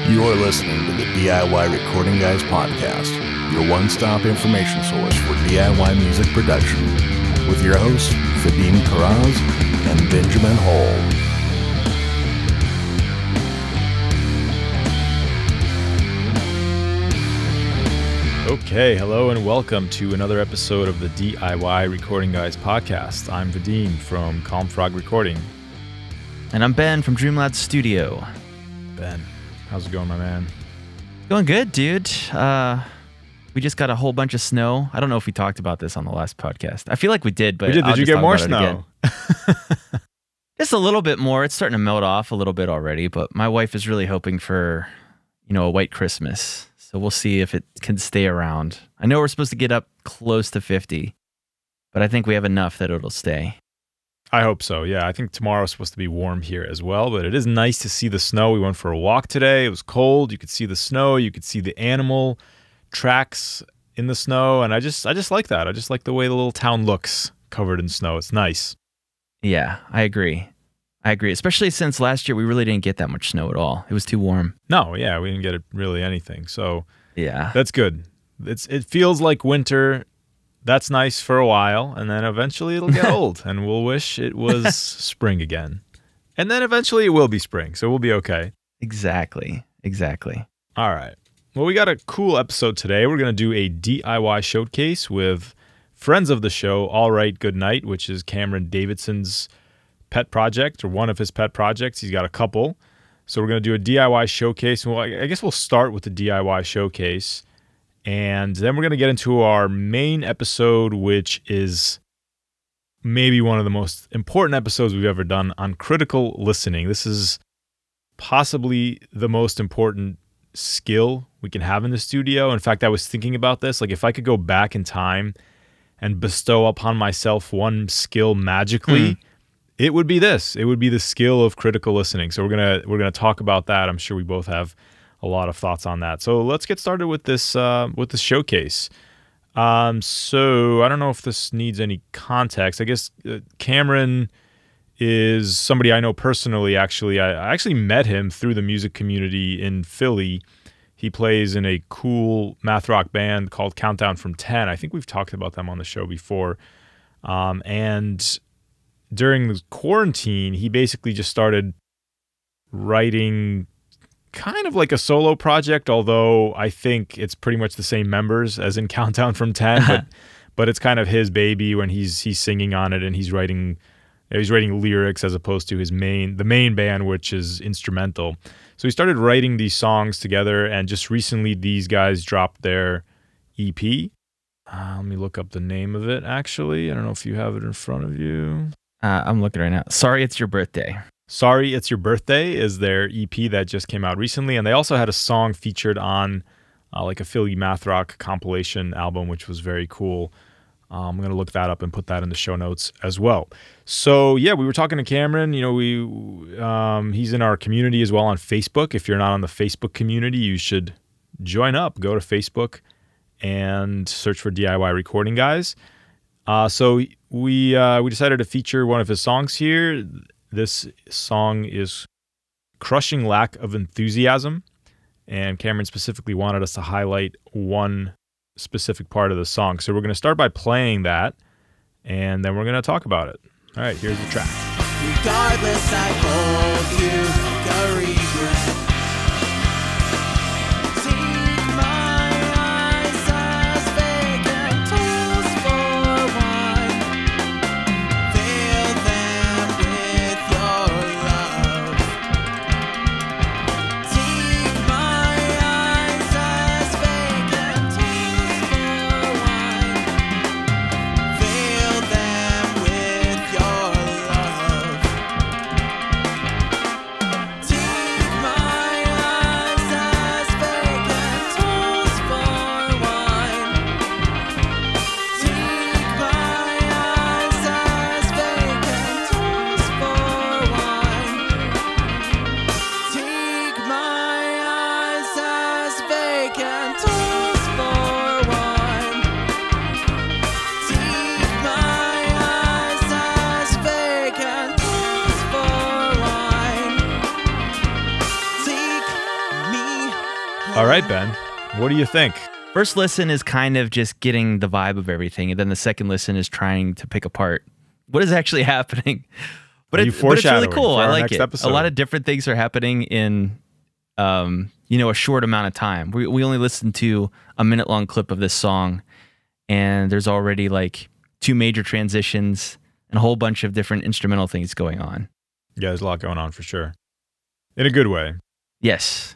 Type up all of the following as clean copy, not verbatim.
You're listening to the DIY Recording Guys podcast, your one-stop information source for DIY music production, with your hosts, Vadim Karaz and Benjamin Hall. Okay, hello and welcome to another episode of the DIY Recording Guys podcast. I'm Vadim from Calm Frog Recording. And I'm Ben from Dreamlad Studio. Ben, how's it going, my man? Going good, dude. We just got a whole bunch of snow. I don't know if we talked about this on the last podcast. I feel like we did, but we did. Did you get more snow? Just a little bit more. It's starting to melt off a little bit already, but my wife is really hoping for, a white Christmas. So we'll see if it can stay around. I know we're supposed to get up close to 50, but I think we have enough that it'll stay. I hope so, yeah. I think tomorrow's supposed to be warm here as well, but it is nice to see the snow. We went for a walk today. It was cold. You could see the snow. You could see the animal tracks in the snow, and I just like that. I just like the way the little town looks covered in snow. It's nice. Yeah, I agree, especially since last year we really didn't get that much snow at all. It was too warm. No, yeah, we didn't get really anything. So yeah, that's good. It feels like winter. That's nice for a while, and then eventually it'll get old, and we'll wish it was spring again. And then eventually it will be spring, so we'll be okay. Exactly. All right. Well, we got a cool episode today. We're going to do a DIY showcase with friends of the show, All Right Good Night, which is Cameron Davidson's pet project, or one of his pet projects. He's got a couple. So we're going to do a DIY showcase. Well, I guess we'll start with the DIY showcase. And then we're going to get into our main episode, which is maybe one of the most important episodes we've ever done on critical listening. This is possibly the most important skill we can have in the studio. In fact, I was thinking about this. Like, if I could go back in time and bestow upon myself one skill magically, it would be this. It would be the skill of critical listening. So we're gonna talk about that. I'm sure we both have a lot of thoughts on that. So let's get started with this showcase. So I don't know if this needs any context. I guess Cameron is somebody I know personally. Actually, I actually met him through the music community in Philly. He plays in a cool math rock band called Countdown from 10. I think we've talked about them on the show before. And during the quarantine, he basically just started writing kind of like a solo project, although I think it's pretty much the same members as in Countdown from 10, but it's kind of his baby when he's singing on it, and he's writing lyrics as opposed to the main band, which is instrumental. So he started writing these songs together, and just recently these guys dropped their EP. Let me look up the name of it, actually. I don't know if you have it in front of you. I'm looking right now. Sorry It's Your Birthday. Sorry It's Your Birthday is their EP that just came out recently, and they also had a song featured on like a Philly math rock compilation album, which was very cool. I'm going to look that up and put that in the show notes as well. So yeah, we were talking to Cameron. He's in our community as well on Facebook. If you're not on the Facebook community, you should join up. Go to Facebook and search for DIY Recording Guys. So we decided to feature one of his songs here. This song is Crushing Lack of Enthusiasm, and Cameron specifically wanted us to highlight one specific part of the song. So we're going to start by playing that, and then we're going to talk about it. All right, here's the track. Regardless, I hold you like a regret. Take my eyes as vacant tools for wine. Fill them with your love. Take my eyes as vacant tools for wine. Fill them with your love. Take All right, Ben, what do you think? First listen is kind of just getting the vibe of everything, and then the second listen is trying to pick apart what is actually happening. But it's really cool. I like it. Episode. A lot of different things are happening in, a short amount of time. We only listened to a minute-long clip of this song, and there's already like 2 major transitions and a whole bunch of different instrumental things going on. Yeah, there's a lot going on for sure. In a good way. Yes.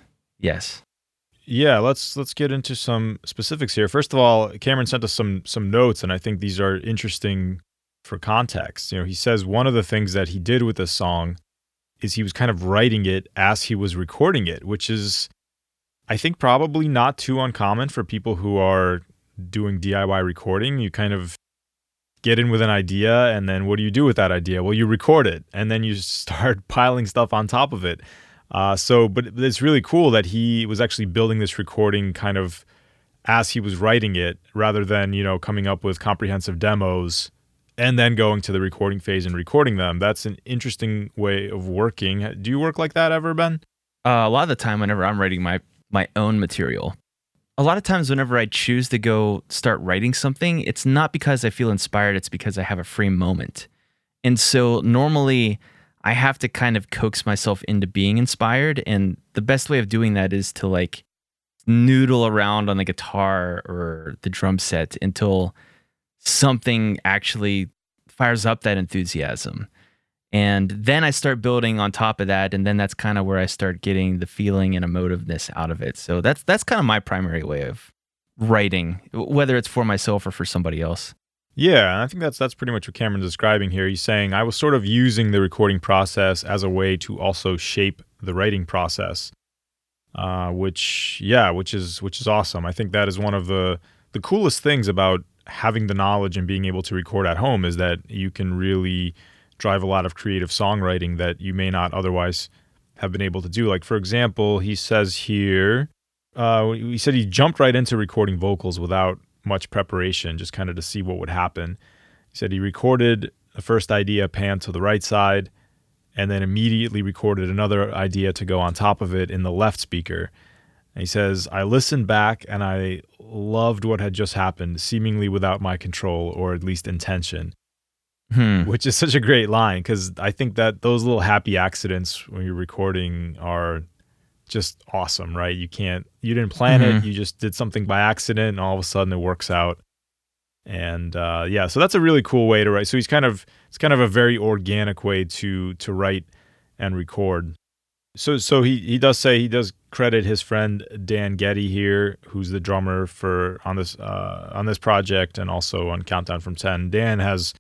Yeah, let's get into some specifics here. First of all, Cameron sent us some notes, and I think these are interesting for context. He says one of the things that he did with this song is he was kind of writing it as he was recording it, which is, I think, probably not too uncommon for people who are doing DIY recording. You kind of get in with an idea, and then what do you do with that idea? Well, you record it, and then you start piling stuff on top of it. But it's really cool that he was actually building this recording kind of as he was writing it, rather than, coming up with comprehensive demos and then going to the recording phase and recording them. That's an interesting way of working. Do you work like that ever, Ben? A lot of the time whenever I'm writing my own material, a lot of times whenever I choose to go start writing something, it's not because I feel inspired, it's because I have a free moment. And so normally I have to kind of coax myself into being inspired, and the best way of doing that is to like noodle around on the guitar or the drum set until something actually fires up that enthusiasm. And then I start building on top of that, and then that's kind of where I start getting the feeling and emotiveness out of it. So that's kind of my primary way of writing, whether it's for myself or for somebody else. Yeah, and I think that's pretty much what Cameron's describing here. He's saying I was sort of using the recording process as a way to also shape the writing process, which is awesome. I think that is one of the coolest things about having the knowledge and being able to record at home, is that you can really drive a lot of creative songwriting that you may not otherwise have been able to do. Like, for example, he says here, he said he jumped right into recording vocals without much preparation, just kind of to see what would happen. He said he recorded the first idea panned to the right side, and then immediately recorded another idea to go on top of it in the left speaker. And he says, I listened back and I loved what had just happened, seemingly without my control, or at least intention. Which is such a great line, because I think that those little happy accidents when you're recording are just awesome, right? You didn't plan it, you just did something by accident, and all of a sudden it works out. And so that's a really cool way to write. So it's kind of a very organic way to write and record. So he does say, he does credit his friend Dan Getty here, who's the drummer on this project and also on Countdown from 10. Dan has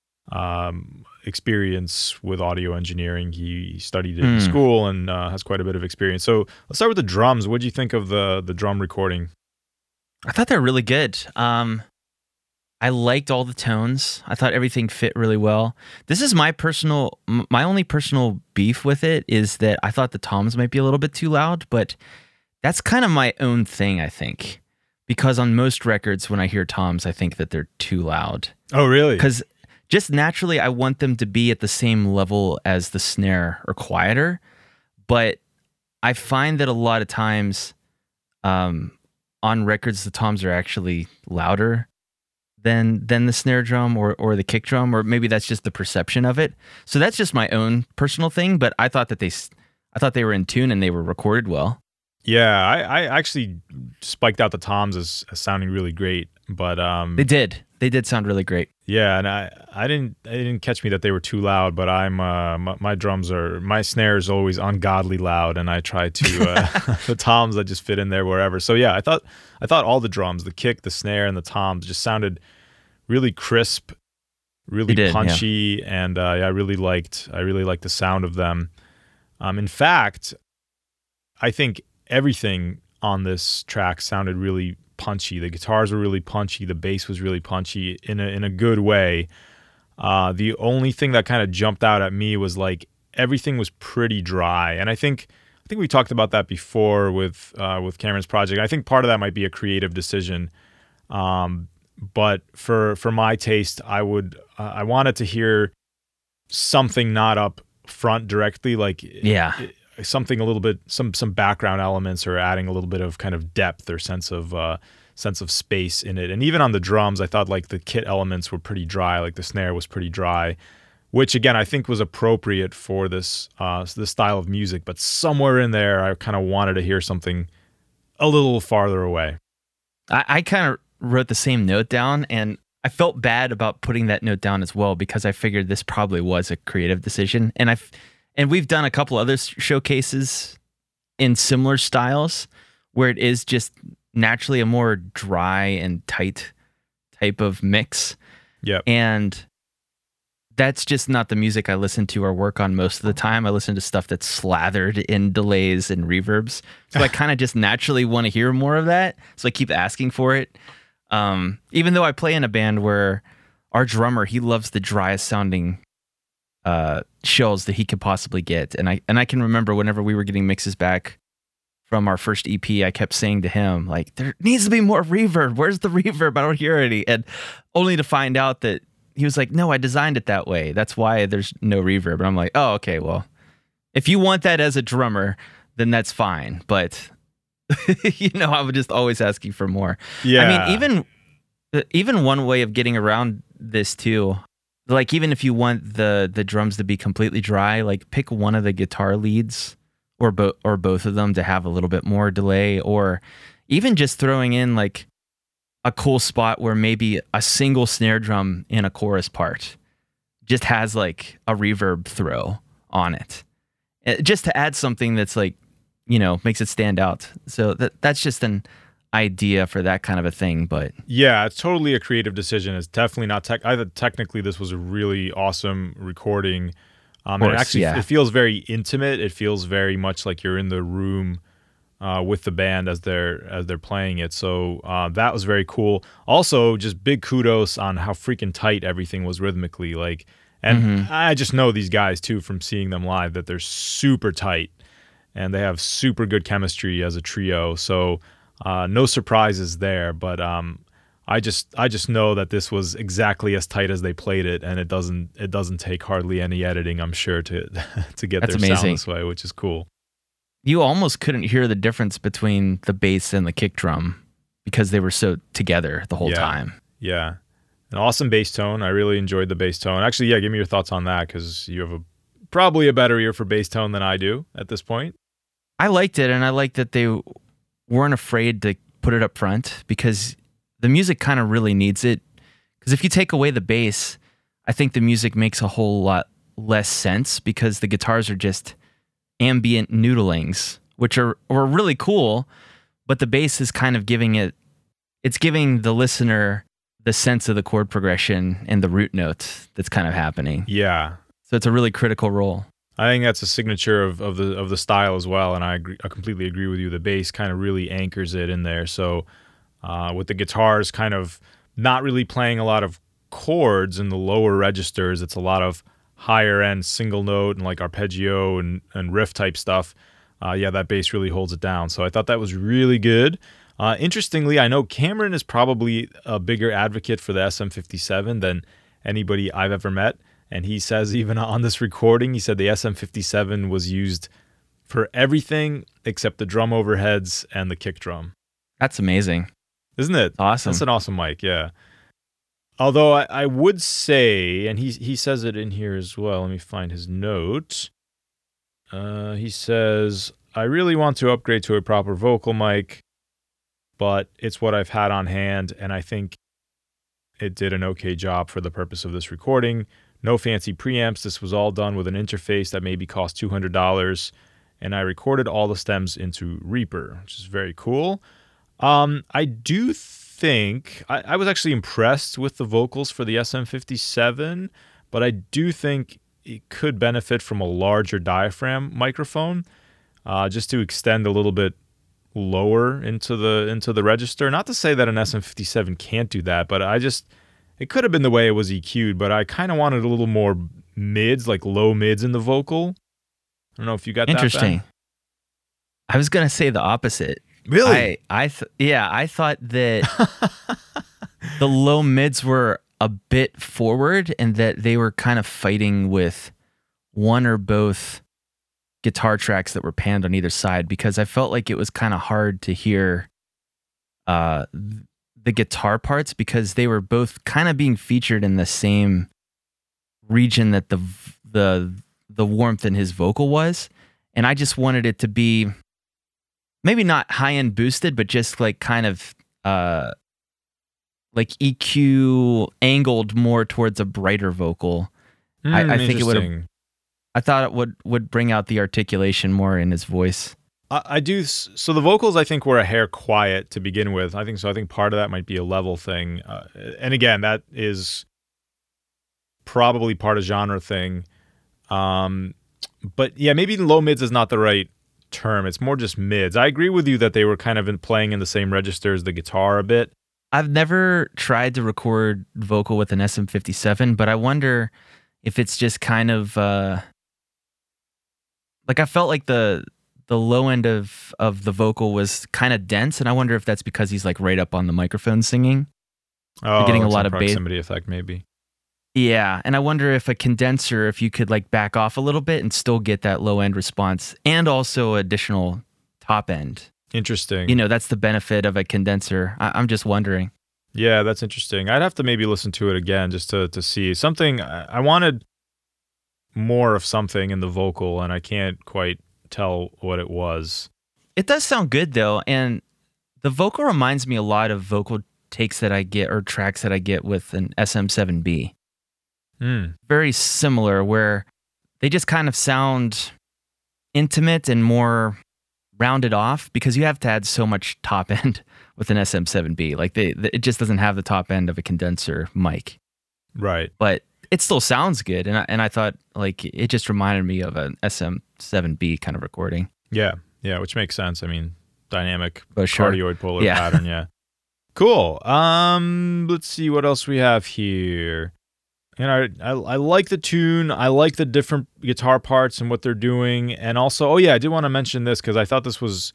experience with audio engineering. He studied it in school and has quite a bit of experience. So let's start with the drums. What do you think of the drum recording? I thought they were really good. I liked all the tones. I thought everything fit really well. This is my only personal beef with it is that I thought the toms might be a little bit too loud, but that's kind of my own thing, I think. Because on most records, when I hear toms, I think that they're too loud. Oh, really? Because just naturally, I want them to be at the same level as the snare or quieter. But I find that a lot of times on records, the toms are actually louder than the snare drum or the kick drum, or maybe that's just the perception of it. So that's just my own personal thing, but I thought that they were in tune and they were recorded well. Yeah, I actually spiked out the toms as sounding really great, but They did sound really great. Yeah, and I didn't catch me that they were too loud, but my snare is always ungodly loud, and I try to the toms that just fit in there wherever. So yeah, I thought all the drums, the kick, the snare, and the toms just sounded really crisp, really punchy, and I really liked the sound of them. In fact, I think everything on this track sounded really punchy. The guitars were really punchy. The bass was really punchy in a good way. The only thing that kind of jumped out at me was like everything was pretty dry, and I think we talked about that before with Cameron's project. I think part of that might be a creative decision, but for my taste, I wanted to hear something not up front directly. Like something a little bit, some background elements, or adding a little bit of kind of depth or sense of space in it. And even on the drums, I thought like the kit elements were pretty dry, like the snare was pretty dry, which again I think was appropriate for this style of music. But somewhere in there, I kind of wanted to hear something a little farther away. I kind of wrote the same note down, and I felt bad about putting that note down as well, because I figured this probably was a creative decision. And we've done a couple other showcases in similar styles where it is just naturally a more dry and tight type of mix. Yep. And that's just not the music I listen to or work on most of the time. I listen to stuff that's slathered in delays and reverbs. So I kind of just naturally want to hear more of that. So I keep asking for it. Even though I play in a band where our drummer, he loves the driest sounding shells that he could possibly get. And I can remember whenever we were getting mixes back from our first EP, I kept saying to him, like, there needs to be more reverb. Where's the reverb? I don't hear any. And only to find out that he was like, no, I designed it that way. That's why there's no reverb. And I'm like, oh, okay, well, if you want that as a drummer, then that's fine. But, I would just always ask you for more. Yeah. I mean, even one way of getting around this too, like even if you want the drums to be completely dry, like pick one of the guitar leads or both of them to have a little bit more delay, or even just throwing in like a cool spot where maybe a single snare drum in a chorus part just has like a reverb throw on it, just to add something that's like, makes it stand out. So that's just an idea for that kind of a thing. But yeah, it's totally a creative decision. It's definitely not I thought technically this was a really awesome recording. And it actually it feels very intimate. It feels very much like you're in the room with the band as they're playing it. So that was very cool. Also, just big kudos on how freaking tight everything was rhythmically. And I just know these guys too from seeing them live, that they're super tight and they have super good chemistry as a trio. So no surprises there. But I just know that this was exactly as tight as they played it, and it doesn't take hardly any editing, I'm sure, to get That's their amazing. sound this way, which is cool. You almost couldn't hear the difference between the bass and the kick drum because they were so together the whole time. Yeah. An awesome bass tone. I really enjoyed the bass tone. Actually, give me your thoughts on that, because you have probably a better ear for bass tone than I do at this point. I liked it, and I liked that they weren't afraid to put it up front, because the music kind of really needs it. Because if you take away the bass, I think the music makes a whole lot less sense, because the guitars are just ambient noodlings, which are really cool, but the bass is kind of giving the listener the sense of the chord progression and the root note that's kind of happening. Yeah. So it's a really critical role. I think that's a signature of the style as well, and I completely agree with you. The bass kind of really anchors it in there. So with the guitars kind of not really playing a lot of chords in the lower registers, it's a lot of higher end single note and like arpeggio and riff type stuff. That bass really holds it down. So I thought that was really good. Interestingly, I know Cameron is probably a bigger advocate for the SM57 than anybody I've ever met. And he says, even on this recording, he said the SM57 was used for everything except the drum overheads and the kick drum. That's amazing. Isn't it? Awesome. That's an awesome mic, yeah. Although I would say, and he says it in here as well, let me find his note. He says, I really want to upgrade to a proper vocal mic, but it's what I've had on hand, and I think it did an okay job for the purpose of this recording. No fancy preamps. This was all done with an interface that maybe cost $200, and I recorded all the stems into Reaper, which is very cool. I do think I was actually impressed with the vocals for the SM57, but I do think it could benefit from a larger diaphragm microphone, just to extend a little bit lower into the register. Not to say that an SM57 can't do that, but it could have been the way it was EQ'd, but I kind of wanted a little more mids, like low mids in the vocal. I don't know if you got that. Interesting. I was going to say the opposite. Really? I thought that the low mids were a bit forward and that they were kind of fighting with one or both guitar tracks that were panned on either side because I felt like it was kind of hard to hear the guitar parts because they were both kind of being featured in the same region that the warmth in his vocal was, and I just wanted it to be maybe not high end boosted, but just like kind of like EQ angled more towards a brighter vocal. I think it would. I thought it would bring out the articulation more in his voice. I do. So the vocals, I think, were a hair quiet to begin with. I think so. I think part of that might be a level thing. And again, that is probably part of genre thing. But yeah, maybe low mids is not the right term. It's more just mids. I agree with you that they were kind of playing in the same register as the guitar a bit. I've never tried to record vocal with an SM57, but I wonder if it's just kind of like I felt like the low end of the vocal was kind of dense, and I wonder if that's because he's like right up on the microphone singing. Oh, you're getting a lot of proximity effect, maybe. Yeah, and I wonder if a condenser, if you could like back off a little bit and still get that low end response, and also additional top end. Interesting. You know, that's the benefit of a condenser. I'm just wondering. Yeah, that's interesting. I'd have to maybe listen to it again just to see something. I wanted more of something in the vocal, and I can't quite tell what it was. It does sound good though, and the vocal reminds me a lot of vocal takes that I get or tracks that I get with an SM7B. Very similar, where they just kind of sound intimate and more rounded off because you have to add so much top end with an SM7B. Like it just doesn't have the top end of a condenser mic. Right. But it still sounds good, and I thought like it just reminded me of an SM7B kind of recording. Yeah, which makes sense. I mean, dynamic sure. cardioid polar pattern. Yeah. Cool. Let's see what else we have here. And I like the tune. I like the different guitar parts and what they're doing. And also, I did want to mention this because I thought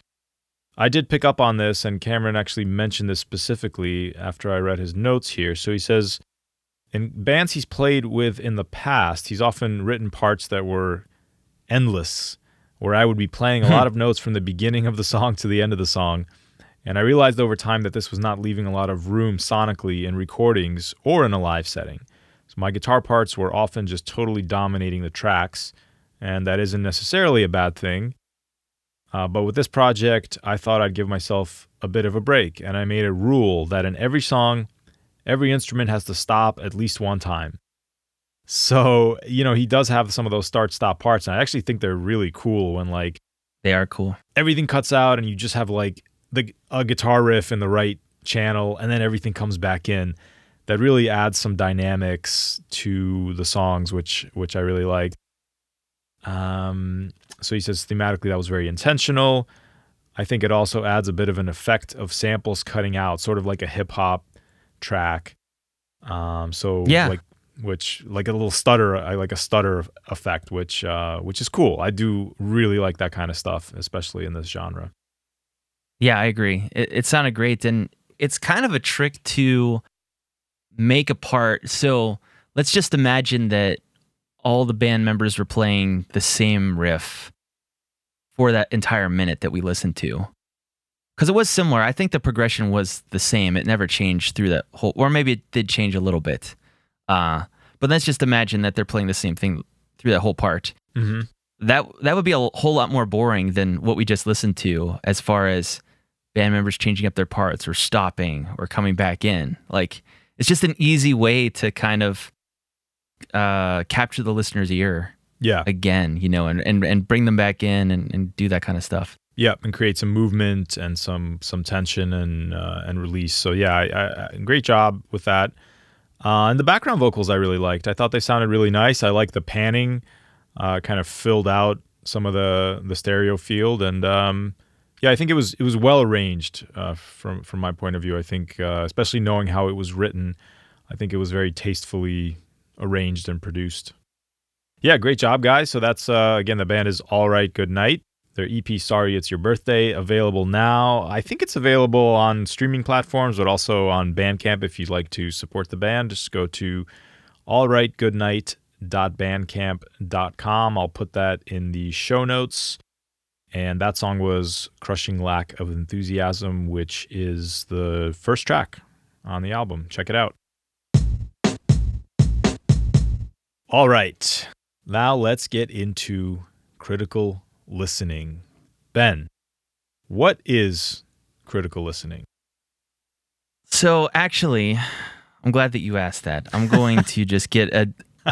I did pick up on this, and Cameron actually mentioned this specifically after I read his notes here. So he says, in bands he's played with in the past, he's often written parts that were endless, where I would be playing a lot of notes from the beginning of the song to the end of the song. And I realized over time that this was not leaving a lot of room sonically in recordings or in a live setting. So my guitar parts were often just totally dominating the tracks, and that isn't necessarily a bad thing. But with this project, I thought I'd give myself a bit of a break, and I made a rule that in every song, every instrument has to stop at least one time. So, he does have some of those start-stop parts, and I actually think they're really cool when, like... They are cool. Everything cuts out, and you just have, like, a guitar riff in the right channel, and then everything comes back in. That really adds some dynamics to the songs, which I really liked. So he says thematically that was very intentional. I think it also adds a bit of an effect of samples cutting out, sort of like a hip hop track. Like a little stutter, I like a stutter effect, which is cool. I do really like that kind of stuff, especially in this genre. Yeah, I agree. It sounded great, and it's kind of a trick to make a part. So let's just imagine that all the band members were playing the same riff for that entire minute that we listened to. Because it was similar. I think the progression was the same. It never changed through that whole, or maybe it did change a little bit. But let's just imagine that they're playing the same thing through that whole part. Mm-hmm. That would be a whole lot more boring than what we just listened to, as far as band members changing up their parts or stopping or coming back in. Like, it's just an easy way to kind of capture the listener's ear. Yeah. Again, and bring them back in and do that kind of stuff. Yep, and create some movement and some tension and release. So yeah, great job with that. And the background vocals I really liked. I thought they sounded really nice. I like the panning, kind of filled out some of the stereo field, and I think it was well arranged from my point of view. I think especially knowing how it was written, I think it was very tastefully arranged and produced. Yeah, great job, guys. So that's again, the band is All Right Good Night. Their EP, Sorry It's Your Birthday, available now. I think it's available on streaming platforms, but also on Bandcamp if you'd like to support the band. Just go to allrightgoodnight.com allright.bandcamp.com. I'll put that in the show notes. And that song was Crushing Lack of Enthusiasm, which is the first track on the album. Check it out. All right. Now let's get into critical listening. Ben, what is critical listening? So actually, I'm glad that you asked that. I'm going to just get a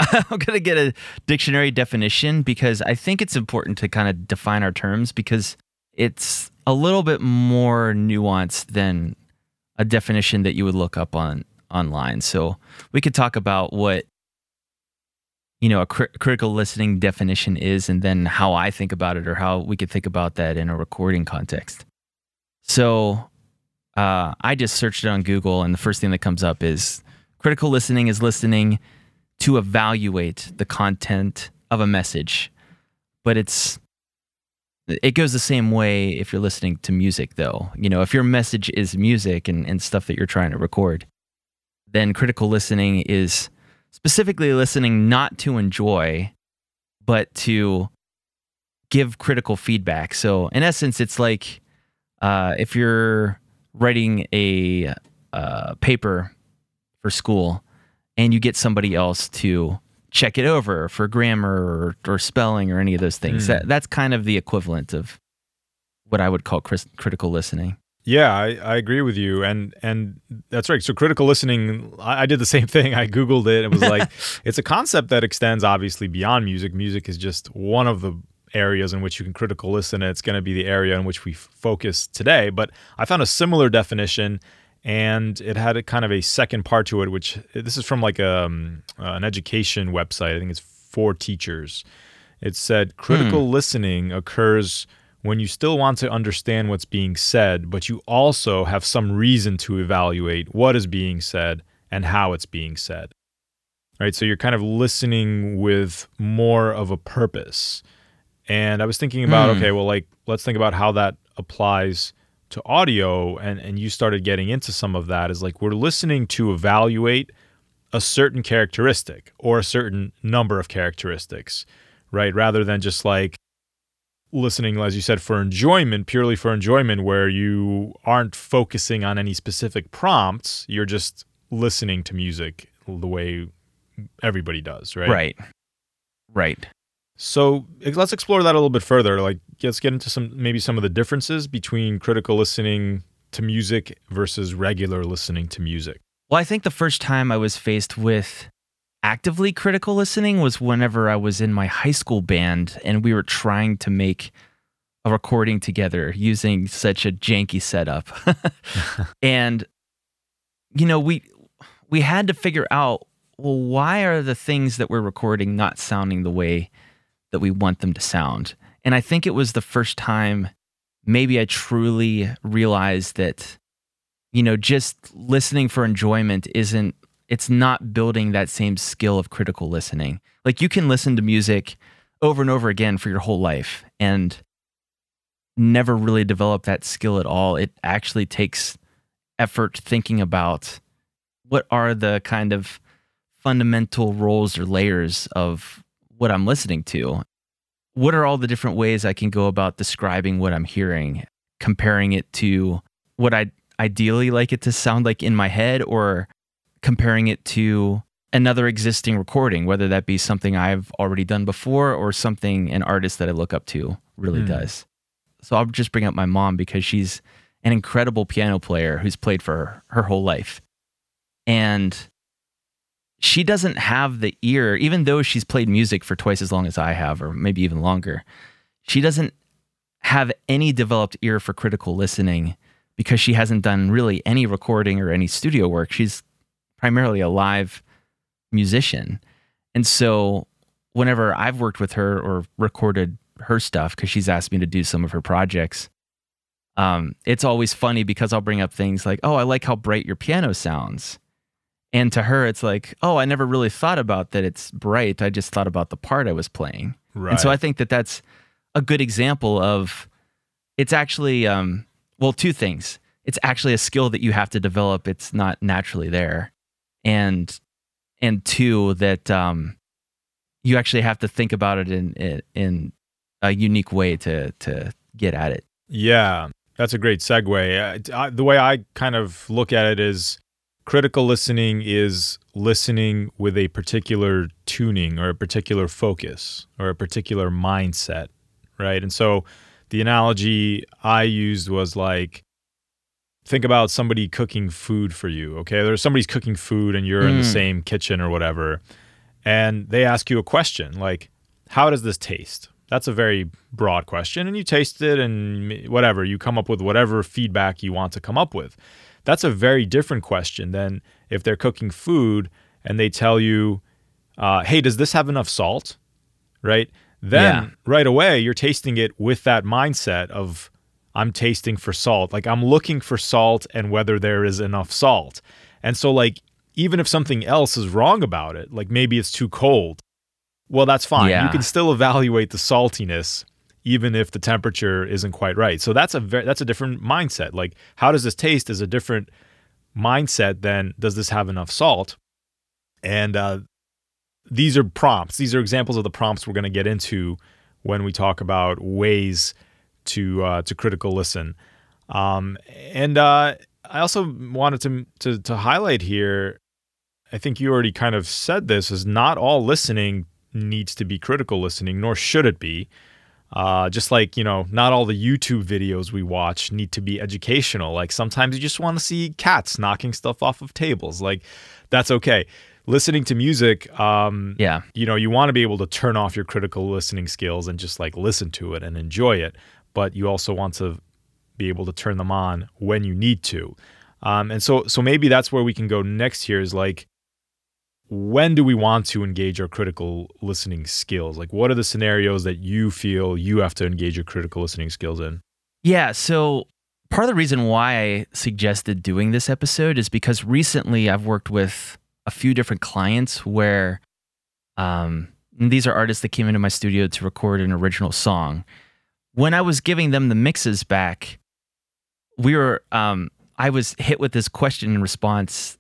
dictionary definition because I think it's important to kind of define our terms because it's a little bit more nuanced than a definition that you would look up online. So we could talk about what a critical listening definition is and then how I think about it or how we could think about that in a recording context. So I just searched it on Google and the first thing that comes up is critical listening is listening to evaluate the content of a message. But it goes the same way if you're listening to music though. If your message is music and stuff that you're trying to record, then critical listening is specifically listening not to enjoy, but to give critical feedback. So in essence, it's like if you're writing a paper for school and you get somebody else to check it over for grammar or spelling or any of those things. That's kind of the equivalent of what I would call critical listening. Yeah, I agree with you. And that's right. So critical listening, I did the same thing. I Googled it. It was like, it's a concept that extends obviously beyond music. Music is just one of the areas in which you can critical listen. And it's going to be the area in which we focus today. But I found a similar definition and it had a kind of a second part to it, which this is from like an education website. I think it's for teachers. It said critical listening occurs when you still want to understand what's being said, but you also have some reason to evaluate what is being said and how it's being said. Right? So you're kind of listening with more of a purpose. And I was thinking about, okay, well, like, let's think about how that applies to audio. And you started getting into some of that is like, we're listening to evaluate a certain characteristic or a certain number of characteristics, right? Rather than just like, listening, as you said, for enjoyment, purely for enjoyment, where you aren't focusing on any specific prompts. You're just listening to music the way everybody does, right? Right. So let's explore that a little bit further. Like, let's get into some of the differences between critical listening to music versus regular listening to music. Well, I think the first time I was faced with actively critical listening was whenever I was in my high school band and we were trying to make a recording together using such a janky setup. And, we had to figure out, well, why are the things that we're recording not sounding the way that we want them to sound? And I think it was the first time maybe I truly realized that, just listening for enjoyment it's not building that same skill of critical listening. Like you can listen to music over and over again for your whole life and never really develop that skill at all. It actually takes effort thinking about what are the kind of fundamental roles or layers of what I'm listening to. What are all the different ways I can go about describing what I'm hearing, comparing it to what I'd ideally like it to sound like in my head or comparing it to another existing recording, whether that be something I've already done before or something an artist that I look up to really does. So I'll just bring up my mom because she's an incredible piano player who's played for her whole life. And she doesn't have the ear, even though she's played music for twice as long as I have, or maybe even longer. She doesn't have any developed ear for critical listening because she hasn't done really any recording or any studio work. She's primarily a live musician. And so whenever I've worked with her or recorded her stuff, because she's asked me to do some of her projects, it's always funny because I'll bring up things like, oh, I like how bright your piano sounds. And to her, it's like, oh, I never really thought about that it's bright. I just thought about the part I was playing. Right. And so I think that that's a good example of, it's actually, two things. It's actually a skill that you have to develop. It's not naturally there. And two, that you actually have to think about it in a unique way to get at it. Yeah, that's a great segue. The way I kind of look at it is critical listening is listening with a particular tuning or a particular focus or a particular mindset, right? And so the analogy I used was like, think about somebody cooking food for you, okay? There's somebody's cooking food and you're in the same kitchen or whatever, and they ask you a question like, how does this taste? That's a very broad question, and you taste it and whatever, you come up with whatever feedback you want to come up with. That's a very different question than if they're cooking food and they tell you, hey, does this have enough salt, right? Then right away, you're tasting it with that mindset of, I'm tasting for salt. Like I'm looking for salt and whether there is enough salt. And so like, even if something else is wrong about it, like maybe it's too cold, well, that's fine. Yeah. You can still evaluate the saltiness even if the temperature isn't quite right. So that's a different mindset. Like, how does this taste is a different mindset than does this have enough salt? And these are prompts. These are examples of the prompts we're going to get into when we talk about ways to critical listen. And I also wanted to highlight here, I think you already kind of said this, is not all listening needs to be critical listening, nor should it be. Just like, not all the YouTube videos we watch need to be educational. Like sometimes you just want to see cats knocking stuff off of tables. Like that's okay. Listening to music, you want to be able to turn off your critical listening skills and just like listen to it and enjoy it. But you also want to be able to turn them on when you need to. And so maybe that's where we can go next here is like, when do we want to engage our critical listening skills? Like, what are the scenarios that you feel you have to engage your critical listening skills in? Yeah, so part of the reason why I suggested doing this episode is because recently I've worked with a few different clients where these are artists that came into my studio to record an original song. When I was giving them the mixes back, I was hit with this question in response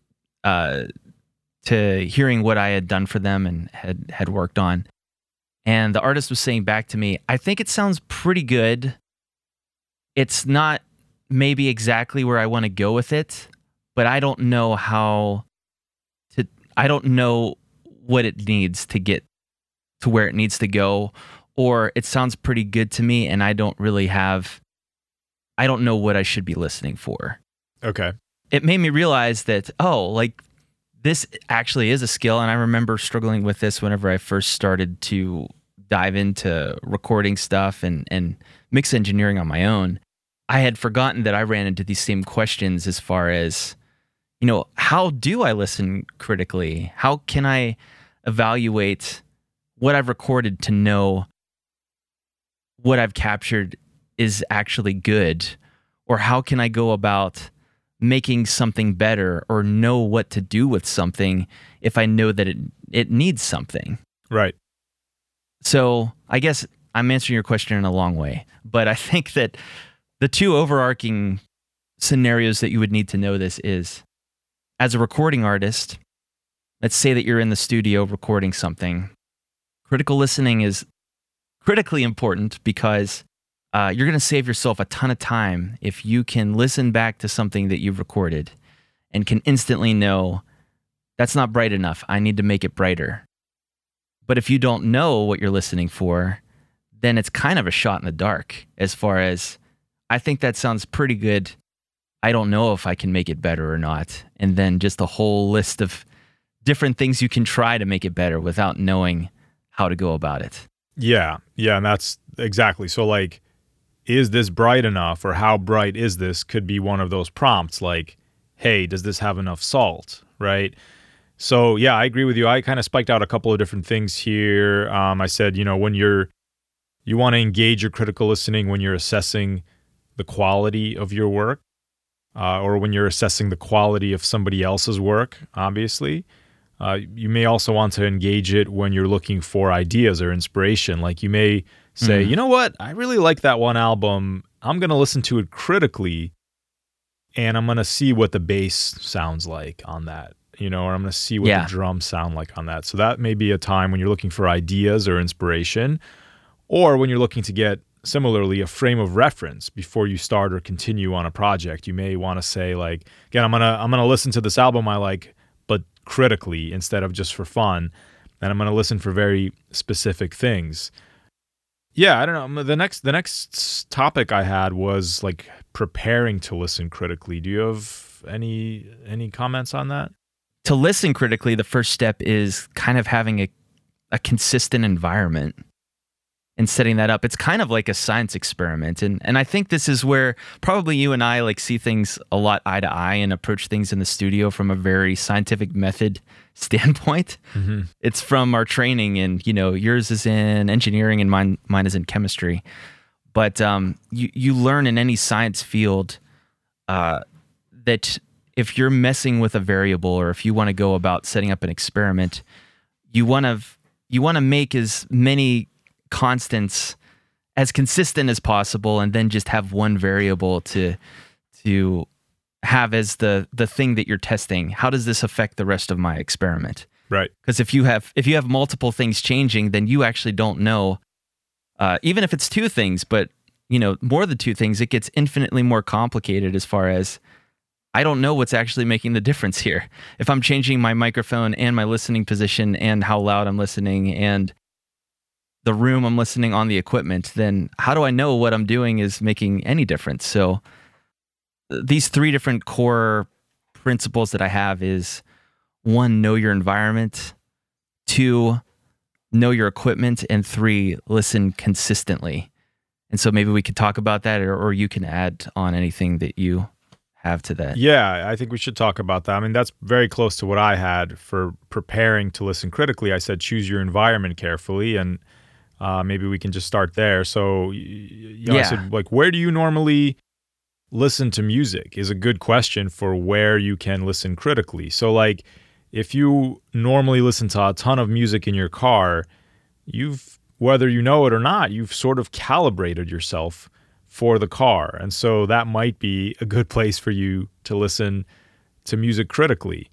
to hearing what I had done for them and had worked on. And the artist was saying back to me, I think it sounds pretty good. It's not maybe exactly where I want to go with it, but I don't know I don't know what it needs to get to where it needs to go, or it sounds pretty good to me and I don't know what I should be listening for. Okay. It made me realize that, this actually is a skill, and I remember struggling with this whenever I first started to dive into recording stuff and mix engineering on my own. I had forgotten that I ran into these same questions as far as, how do I listen critically? How can I evaluate what I've recorded to know what I've captured is actually good? Or how can I go about making something better or know what to do with something if I know that it needs something? Right. So I guess I'm answering your question in a long way, but I think that the two overarching scenarios that you would need to know this is, as a recording artist, let's say that you're in the studio recording something. Critical listening is critically important because you're going to save yourself a ton of time if you can listen back to something that you've recorded and can instantly know that's not bright enough. I need to make it brighter. But if you don't know what you're listening for, then it's kind of a shot in the dark as far as, I think that sounds pretty good. I don't know if I can make it better or not. And then just a whole list of different things you can try to make it better without knowing how to go about it. Yeah. Yeah. And that's exactly. So like, is this bright enough, or how bright is this, could be one of those prompts like, hey, does this have enough salt, right? So yeah, I agree with you. I kind of spiked out a couple of different things here. I said, when you want to engage your critical listening when you're assessing the quality of your work, or when you're assessing the quality of somebody else's work, obviously. You may also want to engage it when you're looking for ideas or inspiration. Like you may say, you know what, I really like that one album. I'm going to listen to it critically, and I'm going to see what the bass sounds like on that. or I'm going to see what Yeah. the drums sound like on that. So that may be a time when you're looking for ideas or inspiration, or when you're looking to get, similarly, a frame of reference before you start or continue on a project. You may want to say, like, again, I'm gonna listen to this album I like, but critically instead of just for fun, and I'm gonna listen for very specific things. Yeah, I don't know. The next topic I had was like preparing to listen critically. Do you have any comments on that? To listen critically, the first step is kind of having a consistent environment and setting that up. It's kind of like a science experiment. And I think this is where probably you and I like see things a lot eye to eye and approach things in the studio from a very scientific method standpoint. Mm-hmm. It's from our training, and yours is in engineering and mine is in chemistry. But you learn in any science field that if you're messing with a variable, or if you want to go about setting up an experiment, you want to make as many constants as consistent as possible, and then just have one variable to have as the thing that you're testing. How does this affect the rest of my experiment? Right. Because if you have multiple things changing, then you actually don't know. Even if it's two things, but more than two things, it gets infinitely more complicated as far as I don't know what's actually making the difference here. If I'm changing my microphone and my listening position and how loud I'm listening and the room I'm listening on the equipment, then how do I know what I'm doing is making any difference? So these three different core principles that I have is 1, know your environment, 2, know your equipment, and 3, listen consistently. And so maybe we could talk about that, or you can add on anything that you have to that. Yeah, I think we should talk about that. I mean, that's very close to what I had for preparing to listen critically. I said choose your environment carefully, and maybe we can just start there. So, I said, like, where do you normally listen to music is a good question for where you can listen critically. So, like, if you normally listen to a ton of music in your car, whether you know it or not, you've sort of calibrated yourself for the car. And so that might be a good place for you to listen to music critically.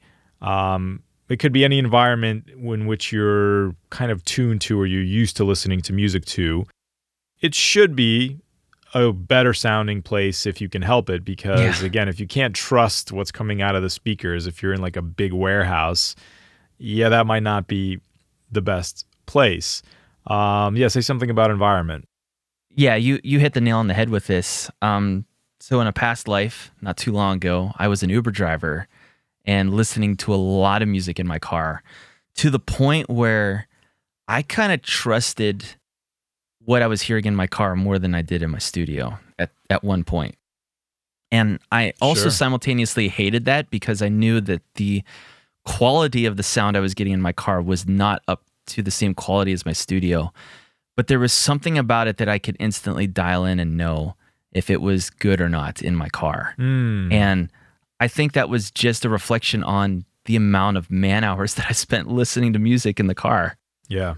It could be any environment in which you're kind of tuned to or you're used to listening to music to. It should be a better sounding place if you can help it, because again, if you can't trust what's coming out of the speakers, if you're in like a big warehouse, that might not be the best place. Say something about environment. Yeah, you hit the nail on the head with this. So in a past life, not too long ago, I was an Uber driver and listening to a lot of music in my car, to the point where I kind of trusted what I was hearing in my car more than I did in my studio at one point. And I also simultaneously hated that, because I knew that the quality of the sound I was getting in my car was not up to the same quality as my studio. But there was something about it that I could instantly dial in and know if it was good or not in my car. And I think that was just a reflection on the amount of man hours that I spent listening to music in the car. Yeah.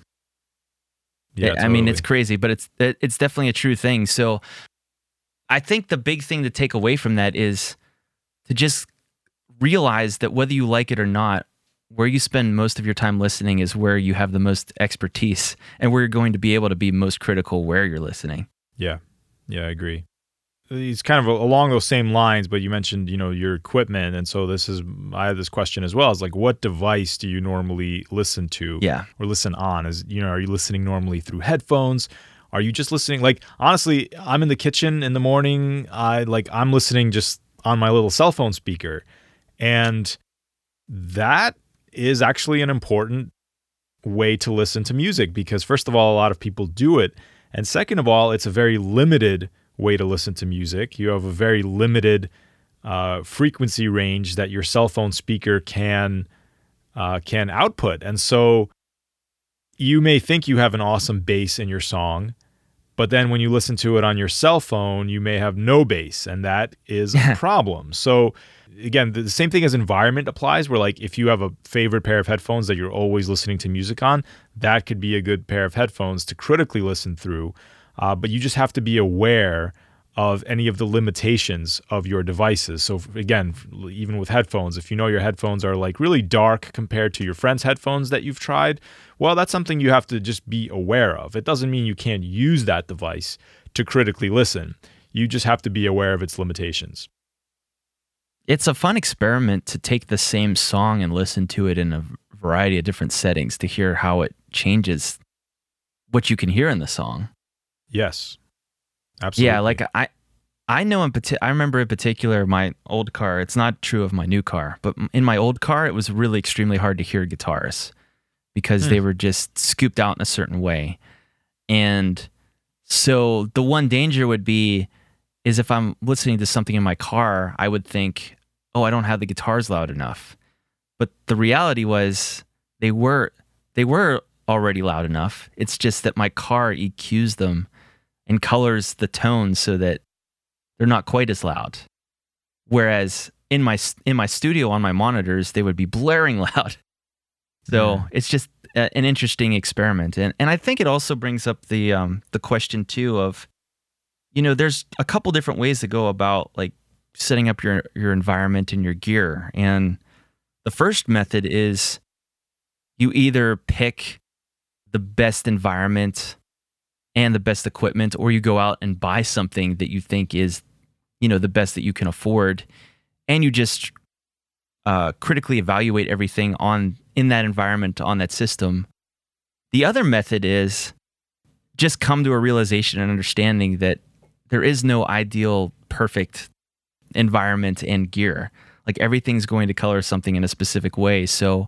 I mean, it's crazy, but it's definitely a true thing. So I think the big thing to take away from that is to just realize that whether you like it or not, where you spend most of your time listening is where you have the most expertise, and where you're going to be able to be most critical where you're listening. Yeah, I agree. It's kind of along those same lines, but you mentioned, your equipment. And so I have this question as well. It's like, what device do you normally listen to or listen on? Are you listening normally through headphones? Are you just listening? Like, honestly, I'm in the kitchen in the morning. I'm listening just on my little cell phone speaker. And that is actually an important way to listen to music, because first of all, a lot of people do it. And second of all, it's a very limited way to listen to music. You have a very limited frequency range that your cell phone speaker can output. And so you may think you have an awesome bass in your song, but then when you listen to it on your cell phone, you may have no bass, and that is a problem. So again, the same thing as environment applies, where like if you have a favorite pair of headphones that you're always listening to music on, that could be a good pair of headphones to critically listen through. But you just have to be aware of any of the limitations of your devices. So again, even with headphones, if you know your headphones are like really dark compared to your friend's headphones that you've tried, well, that's something you have to just be aware of. It doesn't mean you can't use that device to critically listen. You just have to be aware of its limitations. It's a fun experiment to take the same song and listen to it in a variety of different settings to hear how it changes what you can hear in the song. Yes. Absolutely. Yeah, like I know I remember in particular my old car. It's not true of my new car, but in my old car, it was really extremely hard to hear guitars because they were just scooped out in a certain way. And so the one danger would be is if I'm listening to something in my car, I would think, oh, I don't have the guitars loud enough. But the reality was they were already loud enough. It's just that my car EQs them and colors the tones so that they're not quite as loud. Whereas in my studio on my monitors, they would be blaring loud. So it's just an interesting experiment. And I think it also brings up the question too of, there's a couple different ways to go about like setting up your environment and your gear. And the first method is you either pick the best environment and the best equipment, or you go out and buy something that you think is, the best that you can afford, and you just critically evaluate everything in that environment, on that system. The other method is just come to a realization and understanding that there is no ideal, perfect environment and gear. Like everything's going to color something in a specific way. So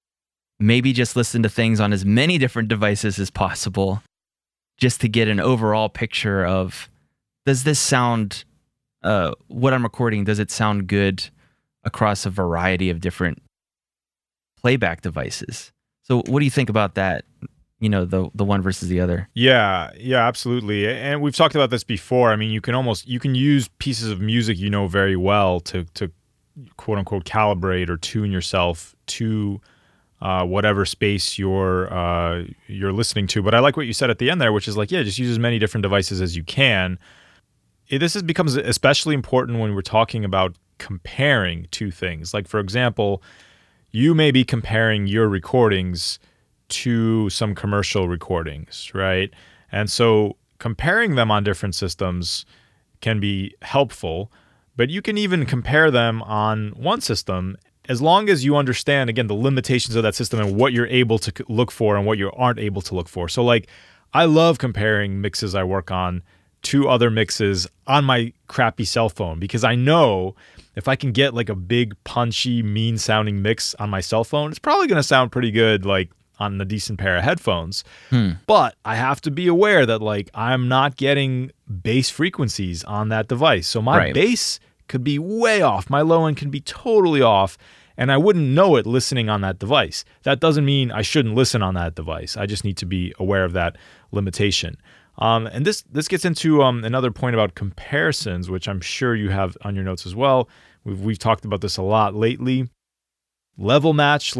maybe just listen to things on as many different devices as possible, just to get an overall picture of, does this sound, what I'm recording, does it sound good across a variety of different playback devices? So what do you think about that? The one versus the other. Yeah, absolutely. And we've talked about this before. I mean, you can use pieces of music very well to quote unquote calibrate or tune yourself to whatever space you're listening to. But I like what you said at the end there, which is like, just use as many different devices as you can. Becomes especially important when we're talking about comparing two things. Like, for example, you may be comparing your recordings to some commercial recordings, right? And so comparing them on different systems can be helpful, but you can even compare them on one system as long as you understand, again, the limitations of that system and what you're able to look for and what you aren't able to look for. So like, I love comparing mixes I work on to other mixes on my crappy cell phone, because I know if I can get like a big, punchy, mean sounding mix on my cell phone, it's probably going to sound pretty good, like on a decent pair of headphones. But I have to be aware that like I'm not getting bass frequencies on that device. So my bass could be way off. My low end can be totally off, and I wouldn't know it listening on that device. That doesn't mean I shouldn't listen on that device. I just need to be aware of that limitation. And this gets into another point about comparisons, which I'm sure you have on your notes as well. We've talked about this a lot lately. Level match,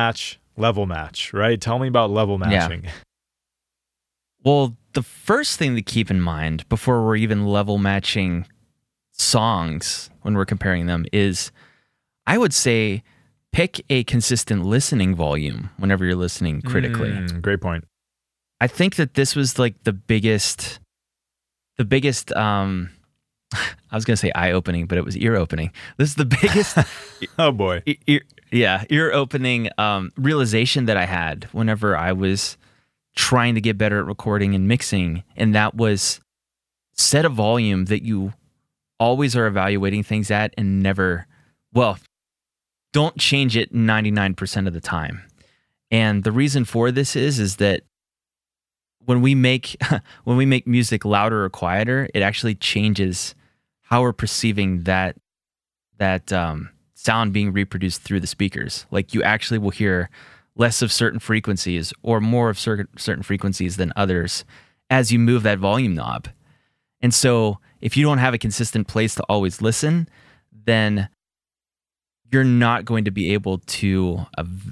right? Tell me about level matching. Yeah. Well, the first thing to keep in mind before we're even level matching songs when we're comparing them is, I would say, pick a consistent listening volume whenever you're listening critically. Great point. I think that this was like the biggest I was going to say eye-opening, but it was ear-opening. This is the biggest oh boy. Ear-opening realization that I had whenever I was trying to get better at recording and mixing, and that was set a volume that you always are evaluating things at and don't change it 99% of the time. And the reason for this is that when we make music louder or quieter, it actually changes how we're perceiving that sound being reproduced through the speakers. Like, you actually will hear less of certain frequencies or more of certain frequencies than others as you move that volume knob. And so if you don't have a consistent place to always listen, then you're not going to be able to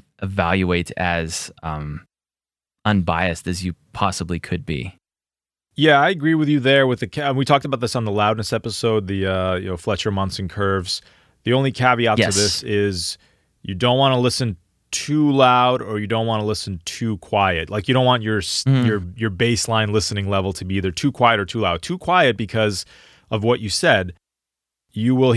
evaluate as unbiased as you possibly could be. Yeah, I agree with you there. With we talked about this on the loudness episode, the Fletcher Munson curves. The only caveat to this is you don't want to listen too loud or you don't want to listen too quiet. Like you don't want your baseline listening level to be either too quiet or too loud. Too quiet because of what you said. You will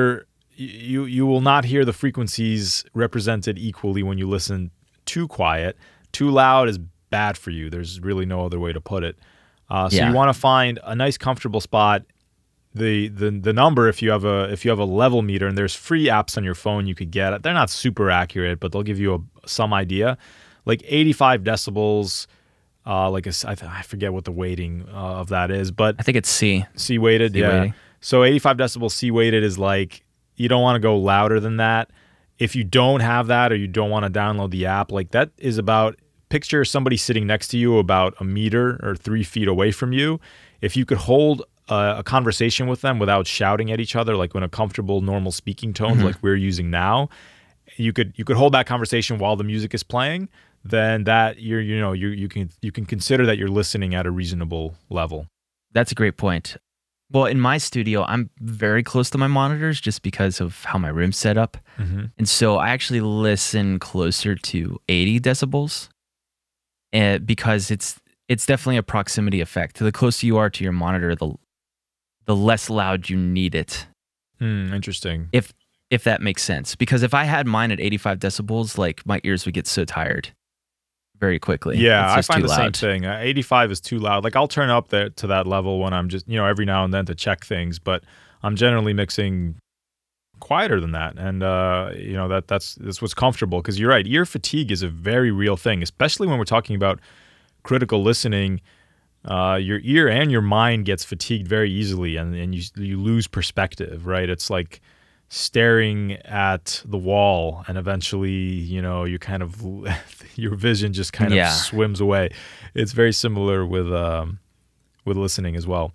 not hear the frequencies represented equally when you listen too quiet. Too loud is bad for you. There's really no other way to put it. You want to find a nice, comfortable spot. The number, if you have a level meter, and there's free apps on your phone you could get. They're not super accurate, but they'll give you some idea. Like 85 decibels. I forget what the weighting of that is, but I think it's C. C weighted. Weighting. So 85 decibels C weighted is like you don't want to go louder than that. If you don't have that or you don't want to download the app, like that is about. Picture somebody sitting next to you about a meter or 3 feet away from you. If you could hold a conversation with them without shouting at each other, like in a comfortable, normal speaking tone, like we're using now, you could hold that conversation while the music is playing. Then that you can consider that you're listening at a reasonable level. That's a great point. Well, in my studio, I'm very close to my monitors just because of how my room's set up, and so I actually listen closer to 80 decibels, because it's definitely a proximity effect. The closer you are to your monitor, the less loud you need it. Interesting. If that makes sense. Because if I had mine at 85 decibels, like my ears would get so tired very quickly. Yeah, I find the same thing. 85 is too loud. Like I'll turn up to that level when I'm just, every now and then to check things, but I'm generally mixing quieter than that. And, that's what's comfortable, because you're right. Ear fatigue is a very real thing, especially when we're talking about critical listening. Your ear and your mind gets fatigued very easily, and you lose perspective, right? It's like staring at the wall, and eventually, you kind of your vision just kind of swims away. It's very similar with listening as well.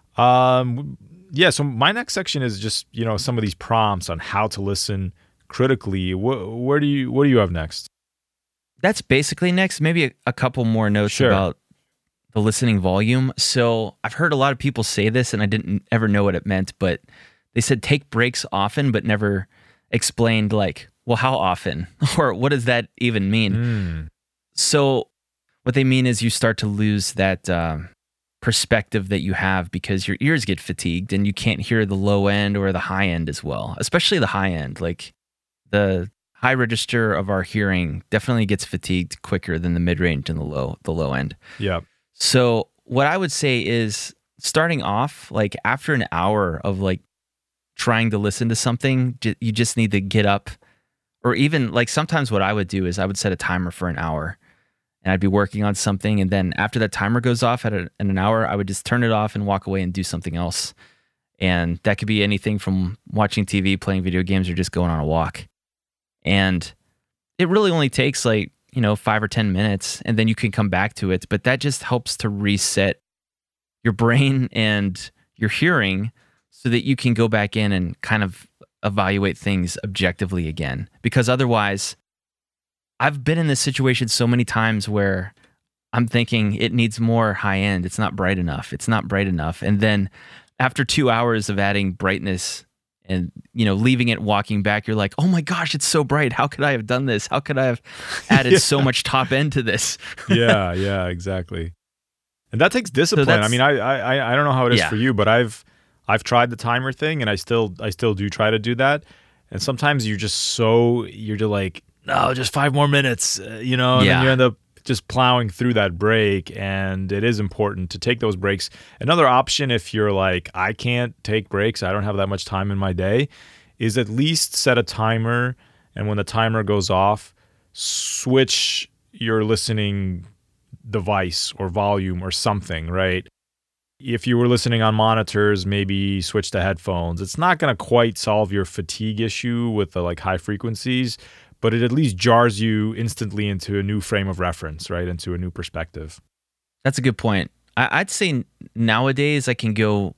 So my next section is just some of these prompts on how to listen critically. What do you have next? That's basically next. Maybe a couple more notes about the listening volume. So I've heard a lot of people say this, and I didn't ever know what it meant, but they said take breaks often, but never explained like, well, how often? Or what does that even mean? So what they mean is you start to lose that perspective that you have because your ears get fatigued and you can't hear the low end or the high end as well, especially the high end. Like the high register of our hearing definitely gets fatigued quicker than the mid-range and the low end. Yeah. So what I would say is starting off, like after an hour of like trying to listen to something, you just need to get up, or even like sometimes what I would do is I would set a timer for an hour and I'd be working on something. And then after that timer goes off in an hour, I would just turn it off and walk away and do something else. And that could be anything from watching TV, playing video games, or just going on a walk. And it really only takes like, 5 or 10 minutes, and then you can come back to it. But that just helps to reset your brain and your hearing so that you can go back in and kind of evaluate things objectively again. Because otherwise, I've been in this situation so many times where I'm thinking it needs more high end. It's not bright enough. It's not bright enough. And then after 2 hours of adding brightness and, leaving it, walking back, you're like, oh my gosh, it's so bright. How could I have done this? How could I have added so much top end to this? Yeah, exactly. And that takes discipline. I mean, I don't know how it is for you, but I've tried the timer thing, and I still do try to do that. And sometimes you're just like, no, just 5 more minutes, and then you end up just plowing through that break. And it is important to take those breaks. Another option, if you're like, I can't take breaks, I don't have that much time in my day, is at least set a timer. And when the timer goes off, switch your listening device or volume or something, right? If you were listening on monitors, maybe switch to headphones. It's not going to quite solve your fatigue issue with the like high frequencies, but it at least jars you instantly into a new frame of reference, right? Into a new perspective. That's a good point. I'd say nowadays I can go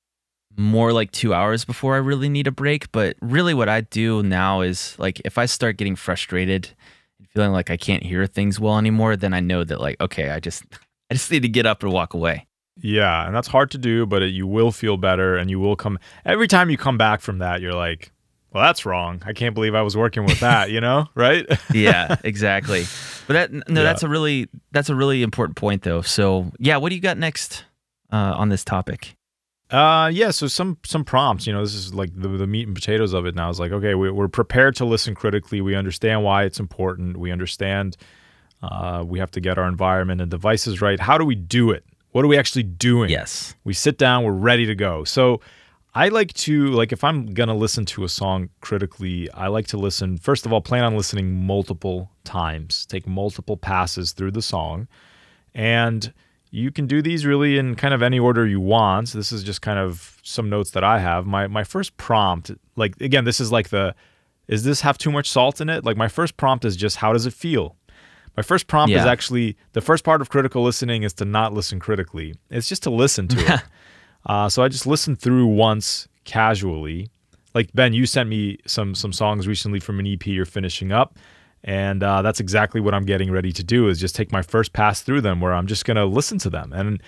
more like 2 hours before I really need a break. But really what I do now is like if I start getting frustrated and feeling like I can't hear things well anymore, then I know that like, okay, I just need to get up and walk away. Yeah, and that's hard to do, but you will feel better, and you will come every time you come back from that. You're like, well, that's wrong. I can't believe I was working with that. Right? Yeah, exactly. But Yeah. that's a really important point, though. So yeah, what do you got next on this topic? Yeah. So some prompts. This is like the meat and potatoes of it now. It's like, okay, we're prepared to listen critically. We understand why it's important. We understand we have to get our environment and devices right. How do we do it? What are we actually doing? Yes. We sit down, we're ready to go. So I like to, if I'm going to listen to a song critically, I like to listen, first of all, plan on listening multiple times, take multiple passes through the song. And you can do these really in kind of any order you want. This is just kind of some notes that I have. My first prompt, again, this is does this have too much salt in it? My first prompt is just, how does it feel? My first prompt is actually, the first part of critical listening is to not listen critically. It's just to listen to it. So I just listened through once casually. Ben, you sent me some songs recently from an EP you're finishing up. And that's exactly what I'm getting ready to do, is just take my first pass through them, where I'm just going to listen to them. And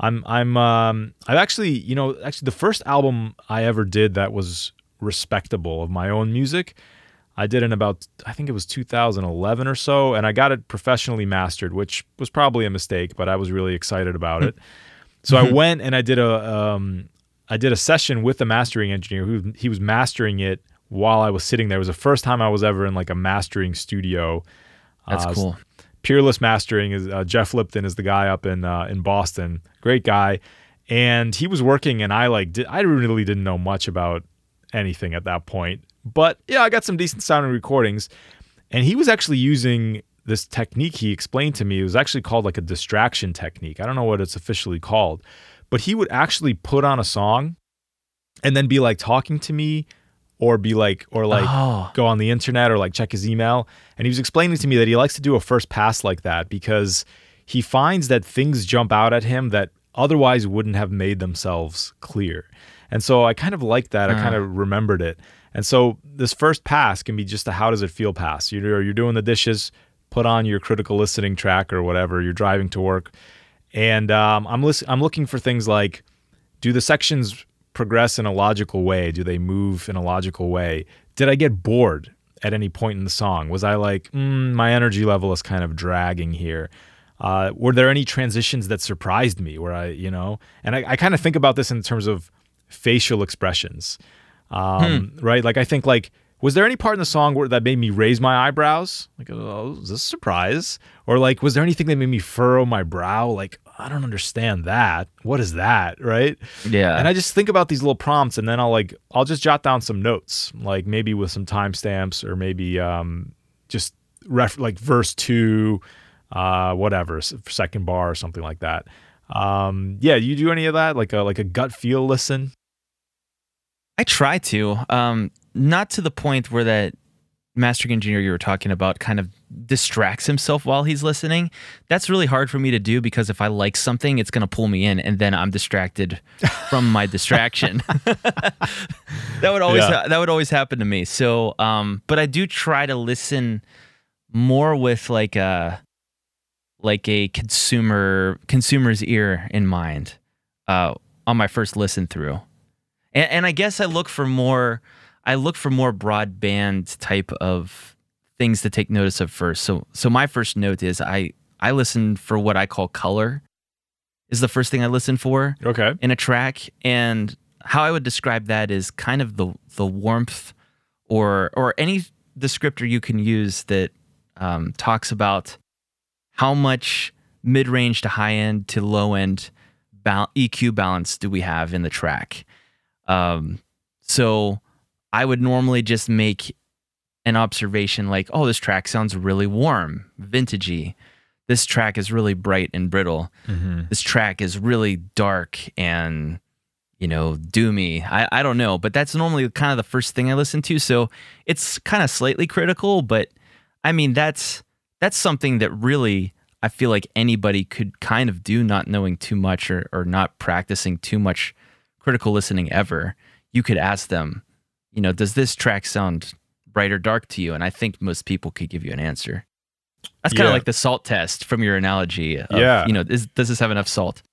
I've actually the first album I ever did that was respectable of my own music, I did in about, I think it was 2011 or so, and I got it professionally mastered, which was probably a mistake, but I was really excited about it. So I went and I did a session with the mastering engineer he was mastering it while I was sitting there. It was the first time I was ever in a mastering studio. That's cool. Peerless Mastering is Jeff Lipton is the guy up in Boston. Great guy, and he was working, and I really didn't know much about anything at that point. But I got some decent sounding recordings, and he was actually using this technique he explained to me. It was actually called a distraction technique. I don't know what it's officially called, but he would actually put on a song and then be talking to me, or be go on the internet, or check his email. And he was explaining to me that he likes to do a first pass like that because he finds that things jump out at him that otherwise wouldn't have made themselves clear. And so I kind of liked that. I kind of remembered it. And so this first pass can be just a how does it feel pass. You're doing the dishes, put on your critical listening track or whatever, you're driving to work. And I'm looking for things like, do the sections progress in a logical way? Do they move in a logical way? Did I get bored at any point in the song? Was I my energy level is kind of dragging here? Were there any transitions that surprised me where and I kind of think about this in terms of facial expressions. Right? I think was there any part in the song that made me raise my eyebrows? Oh, is this a surprise? Or was there anything that made me furrow my brow? I don't understand that. What is that? Right? Yeah. And I just think about these little prompts, and then I'll just jot down some notes, maybe with some timestamps, or maybe just verse 2, whatever, second bar or something like that. You do any of that? Like a gut feel listen? I try to, not to the point where that mastering engineer you were talking about kind of distracts himself while he's listening. That's really hard for me to do, because if I like something, it's going to pull me in, and then I'm distracted from my distraction. That would always happen to me. So, but I do try to listen more with a consumer's ear in mind on my first listen through. And I guess I look for more broadband type of things to take notice of first. So my first note is I listen for what I call color is the first thing I listen for in a track. And how I would describe that is kind of the warmth or any descriptor you can use that talks about how much mid-range to high-end to low-end EQ balance do we have in the track. So I would normally just make an observation oh, this track sounds really warm, vintagey. This track is really bright and brittle. Mm-hmm. This track is really dark and, doomy. I don't know, but that's normally kind of the first thing I listen to. So it's kind of slightly critical, but I mean, that's something that really I feel like anybody could kind of do, not knowing too much or not practicing too much critical listening ever. You could ask them, does this track sound bright or dark to you? And I think most people could give you an answer. That's kind of like the salt test from your analogy of, does this have enough salt?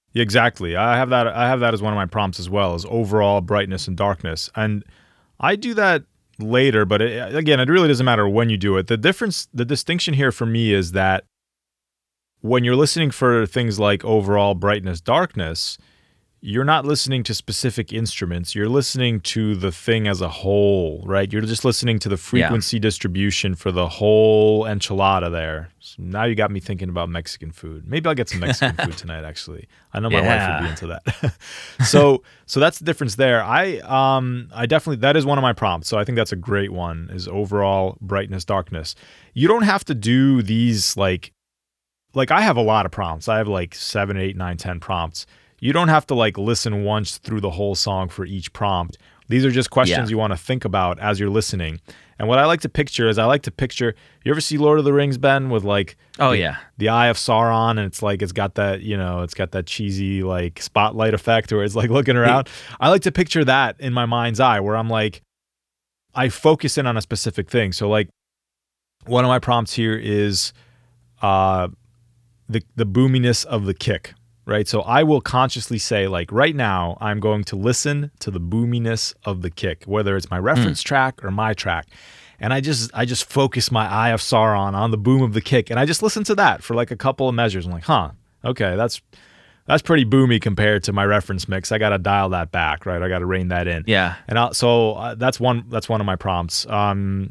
Exactly. I have that as one of my prompts as well, as overall brightness and darkness. And I do that later, but again, it really doesn't matter when you do it. The distinction here for me is that when you're listening for things like overall brightness, darkness, you're not listening to specific instruments. You're listening to the thing as a whole, right? You're just listening to the frequency distribution for the whole enchilada there. So now you got me thinking about Mexican food. Maybe I'll get some Mexican food tonight, actually. I know my wife would be into that. So that's the difference there. I definitely, that is one of my prompts. So I think that's a great one, is overall brightness, darkness. You don't have to do these like I have a lot of prompts. I have like 7, 8, 9, 10 prompts. You don't have to like listen once through the whole song for each prompt. These are just questions you want to think about as you're listening. And what I like to picture is you ever see Lord of the Rings, Ben, with like the Eye of Sauron, and it's like it's got that cheesy like spotlight effect where it's like looking around. I like to picture that in my mind's eye where I'm like, I focus in on a specific thing. So like one of my prompts here is the boominess of the kick. Right. So I will consciously say, like, right now, I'm going to listen to the boominess of the kick, whether it's my reference track or my track. And I just focus my Eye of Sauron on the boom of the kick. And I just listen to that for like a couple of measures. I'm like, okay, that's pretty boomy compared to my reference mix. I got to dial that back. Right. I got to rein that in. Yeah. And that's one of my prompts. Go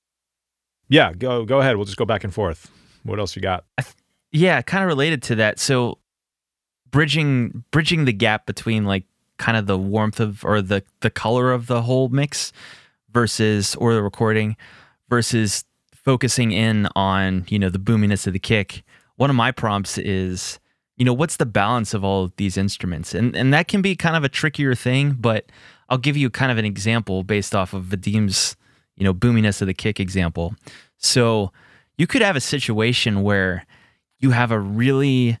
ahead. We'll just go back and forth. What else you got? Yeah. Kind of related to that. So, bridging the gap between like kind of the warmth of or the color of the whole mix or the recording versus focusing in on, the boominess of the kick. One of my prompts is, what's the balance of all of these instruments? And that can be kind of a trickier thing, but I'll give you kind of an example based off of Vadim's, boominess of the kick example. So you could have a situation where you have a really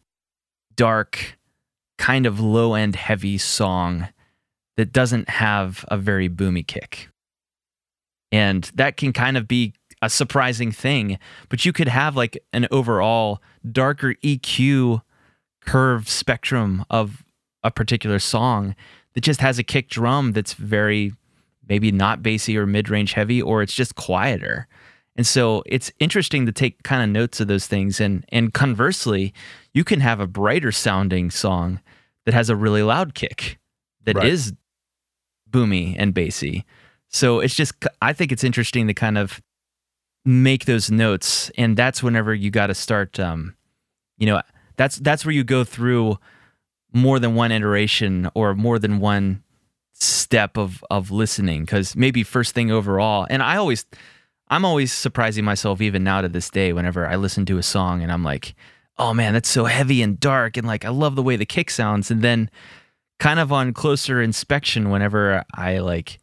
dark, kind of low-end heavy song that doesn't have a very boomy kick. And that can kind of be a surprising thing, but you could have like an overall darker EQ curve spectrum of a particular song that just has a kick drum that's very maybe not bassy or mid-range heavy, or it's just quieter. And so it's interesting to take kind of notes of those things. And conversely, you can have a brighter sounding song that has a really loud kick that is boomy and bassy. So I think it's interesting to kind of make those notes. And that's whenever you got to start, that's where you go through more than one iteration or more than one step of listening. Because maybe first thing overall, and I'm always surprising myself even now to this day whenever I listen to a song and I'm like, oh man, that's so heavy and dark, and like I love the way the kick sounds. And then kind of on closer inspection, whenever I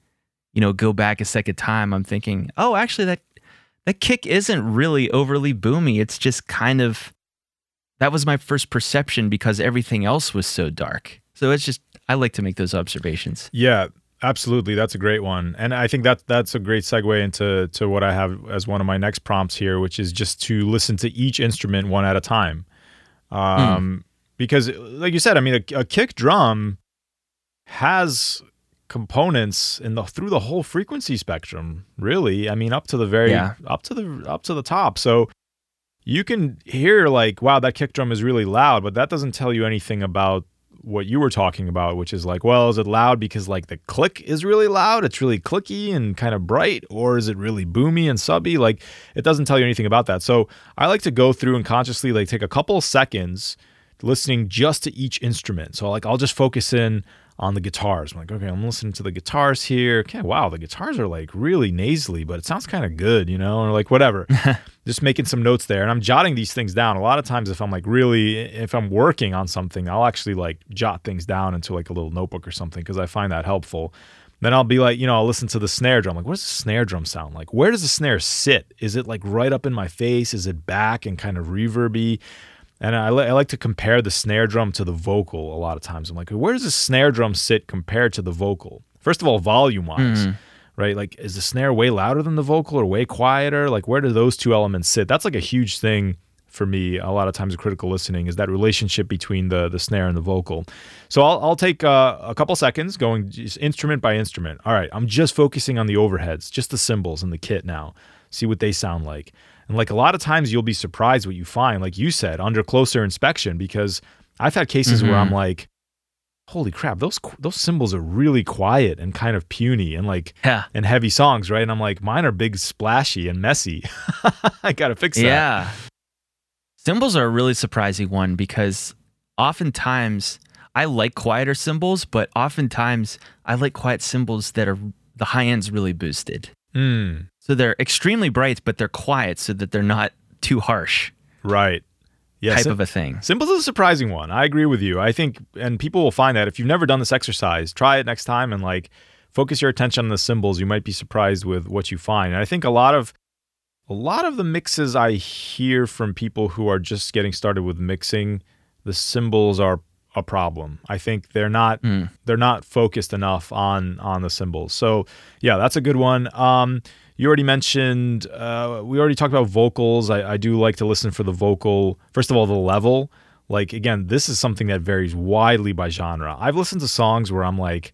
go back a second time, I'm thinking, oh, actually that kick isn't really overly boomy. It's just kind of, that was my first perception because everything else was so dark. So it's just, I like to make those observations. Yeah. Absolutely. That's a great one. And I think that's a great segue into what I have as one of my next prompts here, which is just to listen to each instrument one at a time. Because like you said, I mean, a kick drum has components through the whole frequency spectrum, really. I mean, up to the top. So you can hear like, wow, that kick drum is really loud, but that doesn't tell you anything about what you were talking about, which is like, well, is it loud because like the click is really loud, it's really clicky and kind of bright, or is it really boomy and subby? Like, it doesn't tell you anything about that. So I like to go through and consciously like take a couple of seconds listening just to each instrument. So like I'll just focus in on the guitars. I'm like, okay, I'm listening to the guitars here. Okay, wow, the guitars are like really nasally, but it sounds kind of good, or like whatever. Just making some notes there. And I'm jotting these things down. A lot of times if I'm working on something, I'll actually like jot things down into like a little notebook or something because I find that helpful. Then I'll be like, I'll listen to the snare drum. Like, what does the snare drum sound like? Where does the snare sit? Is it like right up in my face? Is it back and kind of reverby? And I like to compare the snare drum to the vocal a lot of times. I'm like, where does the snare drum sit compared to the vocal? First of all, volume-wise, right? Like, is the snare way louder than the vocal or way quieter? Like, where do those two elements sit? That's like a huge thing for me a lot of times in critical listening is that relationship between the snare and the vocal. So I'll take a couple seconds going just instrument by instrument. All right, I'm just focusing on the overheads, just the cymbals and the kit now. See what they sound like. And like a lot of times you'll be surprised what you find, like you said, under closer inspection, because I've had cases where I'm like, holy crap, those cymbals are really quiet and kind of puny and like and heavy songs, right? And I'm like, mine are big, splashy and messy. I got to fix that. Yeah. Cymbals are a really surprising one because oftentimes I like quieter cymbals, but oftentimes I like quiet cymbals that are the high end's really boosted. So they're extremely bright, but they're quiet so that they're not too harsh. Right. Yeah, type of a thing. Cymbals is a surprising one. I agree with you. I think, and people will find that if you've never done this exercise, try it next time and like focus your attention on the cymbals. You might be surprised with what you find. And I think a lot of the mixes I hear from people who are just getting started with mixing, the cymbals are a problem. I think they're not focused enough on the cymbals. So yeah, that's a good one. You already mentioned, we already talked about vocals. I do like to listen for the vocal. First of all, the level. Like, again, this is something that varies widely by genre. I've listened to songs where I'm like,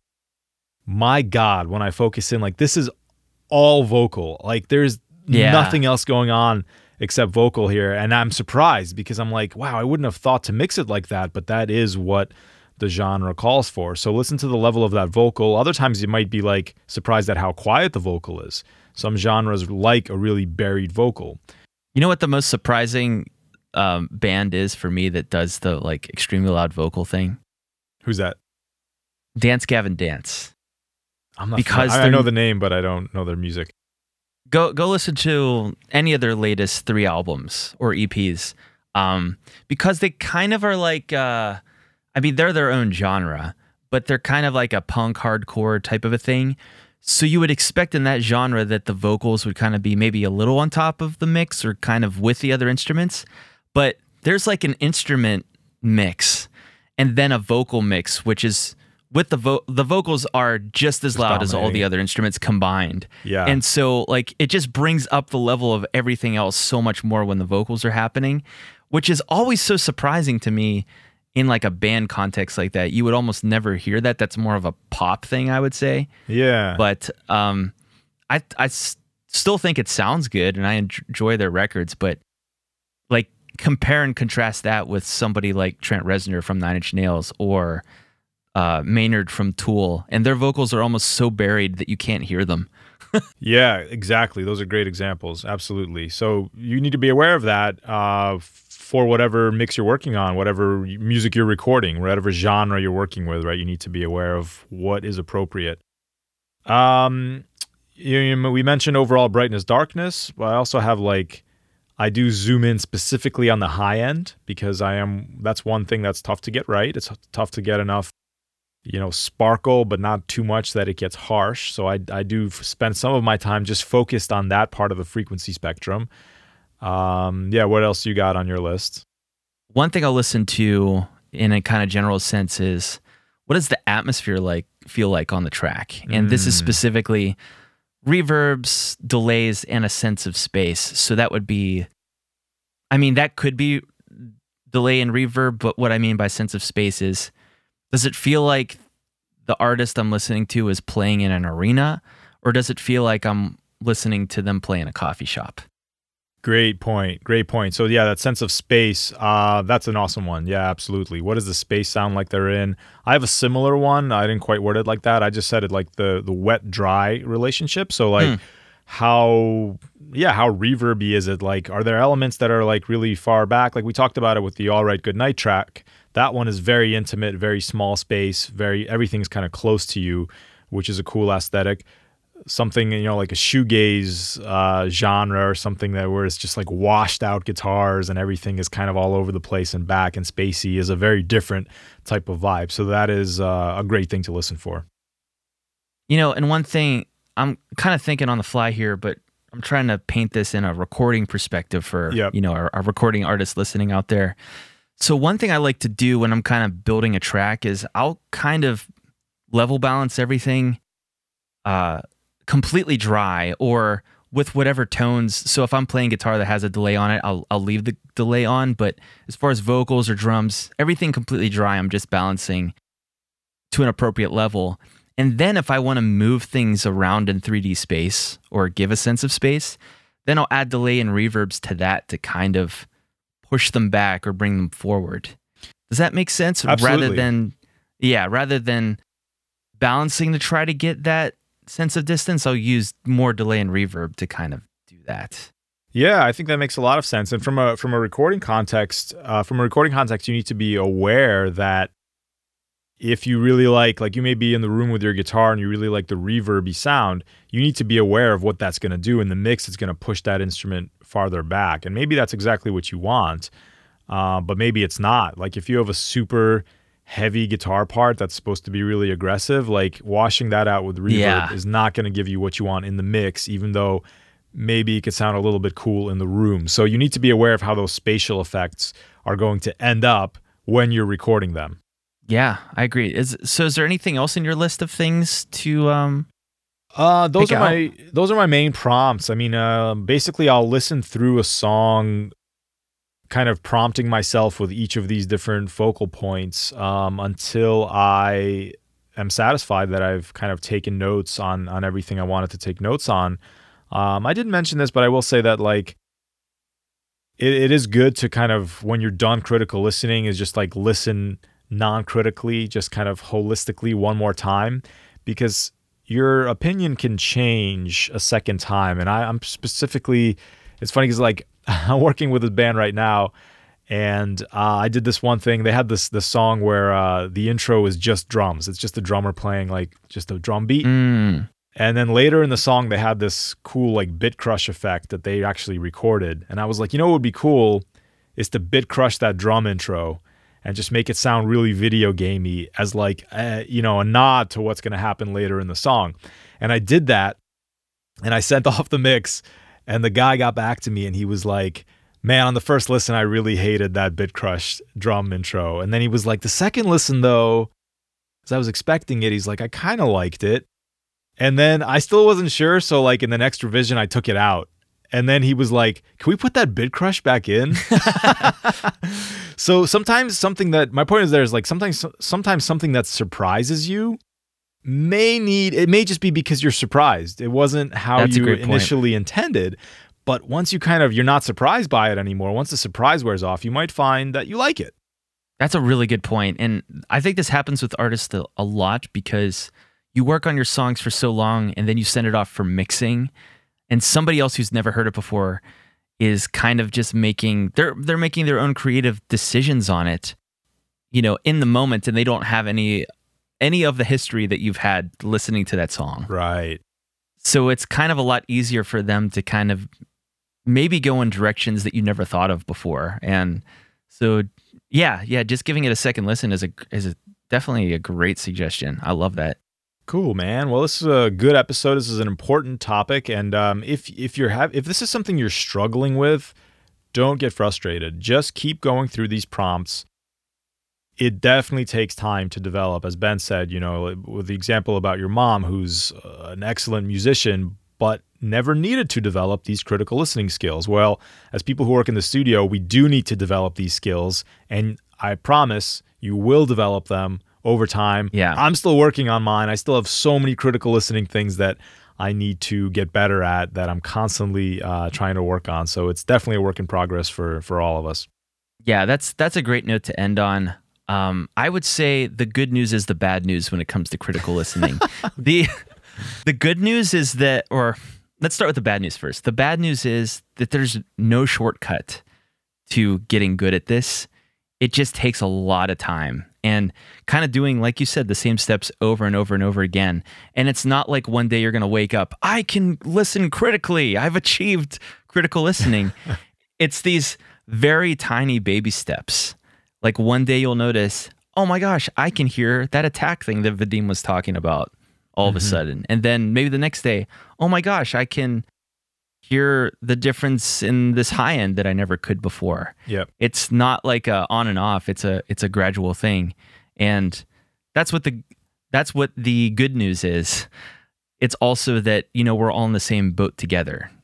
my God, when I focus in, like, this is all vocal. Like, there's nothing else going on except vocal here. And I'm surprised because I'm like, wow, I wouldn't have thought to mix it like that, but that is what the genre calls for. So listen to the level of that vocal. Other times you might be like surprised at how quiet the vocal is. Some genres like a really buried vocal. You know what the most surprising band is for me that does the like extremely loud vocal thing? Who's that? Dance Gavin Dance. I'm not I know the name, but I don't know their music. Go listen to any of their latest 3 albums or EPs, because they kind of are like, I mean, they're their own genre, but they're kind of like a punk hardcore type of a thing. So you would expect in that genre that the vocals would kind of be maybe a little on top of the mix or kind of with the other instruments. But there's like an instrument mix and then a vocal mix, which is with the vocals are just as loud as all the other instruments combined. Yeah. And so like it just brings up the level of everything else so much more when the vocals are happening, which is always so surprising to me. In like a band context like that, you would almost never hear that. That's more of a pop thing, I would say. Yeah. But I still think it sounds good, and I enjoy their records. But like compare and contrast that with somebody like Trent Reznor from Nine Inch Nails or Maynard from Tool, and their vocals are almost so buried that you can't hear them. Yeah, exactly. Those are great examples. Absolutely. So you need to be aware of that. For whatever mix you're working on, whatever music you're recording, whatever genre you're working with, right? You need to be aware of what is appropriate. We mentioned overall brightness, darkness, but I also have I do zoom in specifically on the high end because that's one thing that's tough to get right. It's tough to get enough, sparkle, but not too much that it gets harsh. So I do spend some of my time just focused on that part of the frequency spectrum. What else you got on your list? One thing I'll listen to in a kind of general sense is what does the atmosphere feel like on the track? And this is specifically reverbs, delays, and a sense of space. So that would be, that could be delay and reverb, but what I mean by sense of space is, does it feel like the artist I'm listening to is playing in an arena, or does it feel like I'm listening to them play in a coffee shop? Great point. So yeah, that sense of space, that's an awesome one. Yeah, absolutely. What does the space sound like they're in? I have a similar one. I didn't quite word it like that. I just said it like the wet-dry relationship. So how reverby is it? Like, are there elements that are like really far back? Like we talked about it with the All Right Good Night track. That one is very intimate, very small space, everything's kind of close to you, which is a cool aesthetic. Something, like a shoegaze genre or something where it's just like washed out guitars and everything is kind of all over the place and back and spacey is a very different type of vibe. So that is a great thing to listen for. And one thing I'm kind of thinking on the fly here, but I'm trying to paint this in a recording perspective for, our recording artists listening out there. So one thing I like to do when I'm kind of building a track is I'll kind of level balance everything completely dry or with whatever tones. So if I'm playing guitar that has a delay on it, I'll leave the delay on. But as far as vocals or drums, everything completely dry. I'm just balancing to an appropriate level. And then if I want to move things around in 3D space or give a sense of space, then I'll add delay and reverbs to that to kind of push them back or bring them forward. Does that make sense? Absolutely. Rather than balancing to try to get that sense of distance, I'll use more delay and reverb to kind of do that. Yeah, I think that makes a lot of sense. And from a recording context, you need to be aware that if you really like you may be in the room with your guitar and you really like the reverby sound, you need to be aware of what that's going to do in the mix. It's going to push that instrument farther back. And maybe that's exactly what you want, but maybe it's not. Like if you have a super heavy guitar part that's supposed to be really aggressive, like washing that out with reverb is not going to give you what you want in the mix, even though maybe it could sound a little bit cool in the room. So you need to be aware of how those spatial effects are going to end up when you're recording them. Yeah, I agree. Is there anything else in your list of things to those are my main prompts. I mean, basically I'll listen through a song kind of prompting myself with each of these different focal points until I am satisfied that I've kind of taken notes on everything I wanted to take notes on. I didn't mention this, but I will say that like it is good to kind of, when you're done critical listening, is just like listen non-critically, just kind of holistically one more time, because your opinion can change a second time. And I'm specifically, it's funny because like I'm working with a band right now, and I did this one thing. They had this song where the intro is just drums. It's just the drummer playing like just a drum beat. And then later in the song, they had this cool like bit crush effect that they actually recorded. And I was like, you know what would be cool is to bit crush that drum intro and just make it sound really video gamey as like, a nod to what's going to happen later in the song. And I did that, and I sent off the mix, and the guy got back to me and he was like, man, on the first listen, I really hated that bit crush drum intro. And then he was like, the second listen though, as I was expecting it, he's like, I kind of liked it. And then I still wasn't sure. So like in the next revision, I took it out. And then he was like, can we put that bit crush back in? So sometimes my point is there is like sometimes something that surprises you may just be because you're surprised. It wasn't how you initially intended. But once you're not surprised by it anymore, once the surprise wears off, you might find that you like it. That's a really good point. And I think this happens with artists a lot because you work on your songs for so long and then you send it off for mixing, and somebody else who's never heard it before is kind of just they're making their own creative decisions on it, in the moment, and they don't have any of the history that you've had listening to that song. Right. So it's kind of a lot easier for them to kind of maybe go in directions that you never thought of before. And so, yeah, just giving it a second listen is definitely a great suggestion. I love that. Cool, man. Well, this is a good episode. This is an important topic, and if this is something you're struggling with, don't get frustrated. Just keep going through these prompts. It definitely takes time to develop, as Ben said. With the example about your mom, who's an excellent musician, but never needed to develop these critical listening skills. Well, as people who work in the studio, we do need to develop these skills, and I promise you will develop them over time. Yeah. I'm still working on mine. I still have so many critical listening things that I need to get better at that I'm constantly trying to work on. So it's definitely a work in progress for all of us. Yeah, that's a great note to end on. I would say the good news is the bad news when it comes to critical listening. The good news is that, or let's start with the bad news first. The bad news is that there's no shortcut to getting good at this. It just takes a lot of time and kind of doing, like you said, the same steps over and over and over again. And it's not like one day you're going to wake up, I can listen critically. I've achieved critical listening. It's these very tiny baby steps. Like one day you'll notice, oh my gosh, I can hear that attack thing that Vadim was talking about all of a sudden. And then maybe the next day, oh my gosh, I can hear the difference in this high end that I never could before. Yep. It's not like a on and off. It's a gradual thing. And that's what the good news is. It's also that, we're all in the same boat together.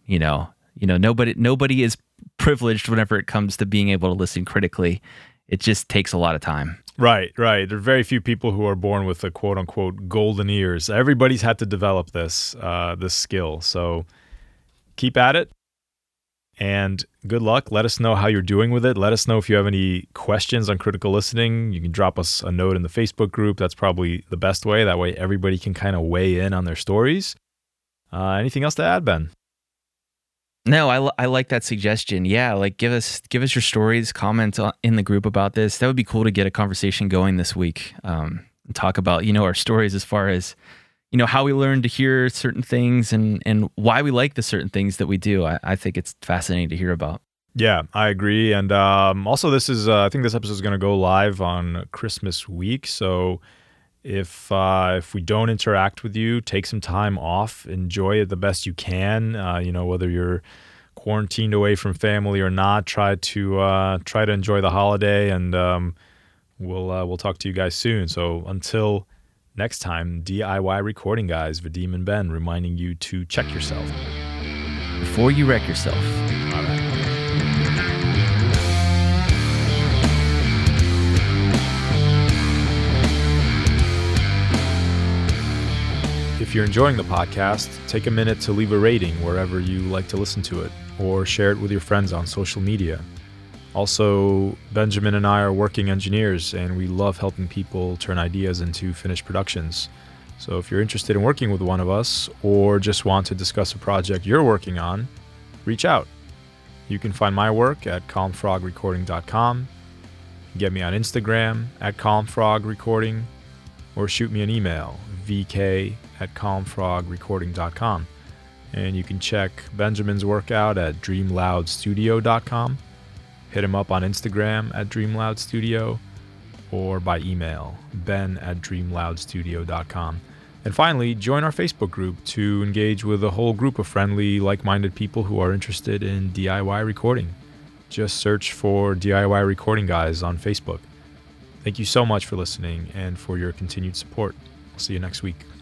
Nobody is privileged whenever it comes to being able to listen critically. It just takes a lot of time. Right. There are very few people who are born with the quote unquote golden ears. Everybody's had to develop this skill. So keep at it and good luck. Let us know how you're doing with it. Let us know if you have any questions on critical listening. You can drop us a note in the Facebook group. That's probably the best way. That way everybody can kind of weigh in on their stories. Anything else to add, Ben? No, I like that suggestion. Yeah, like give us your stories, comment in the group about this. That would be cool to get a conversation going this week. And talk about, our stories as far as, how we learn to hear certain things and why we like the certain things that we do. I think it's fascinating to hear about. Yeah, I agree. And also this is, I think this episode is going to go live on Christmas week. So if we don't interact with you, take some time off, enjoy it the best you can. Whether you're quarantined away from family or not, try to enjoy the holiday, and we'll talk to you guys soon. So until next time, DIY recording guys, Vadim and Ben, reminding you to check yourself before you wreck yourself. All right. If you're enjoying the podcast, take a minute to leave a rating wherever you like to listen to it, or share it with your friends on social media. Also, Benjamin and I are working engineers, and we love helping people turn ideas into finished productions. So if you're interested in working with one of us, or just want to discuss a project you're working on, reach out. You can find my work at calmfrogrecording.com, get me on Instagram at calmfrogrecording, or shoot me an email, vk@calmfrogrecording.com. And you can check Benjamin's work out at dreamloudstudio.com. Hit him up on Instagram at dreamloudstudio, or by email, ben@dreamloudstudio.com. And finally, join our Facebook group to engage with a whole group of friendly, like-minded people who are interested in DIY recording. Just search for DIY Recording Guys on Facebook. Thank you so much for listening and for your continued support. I'll see you next week.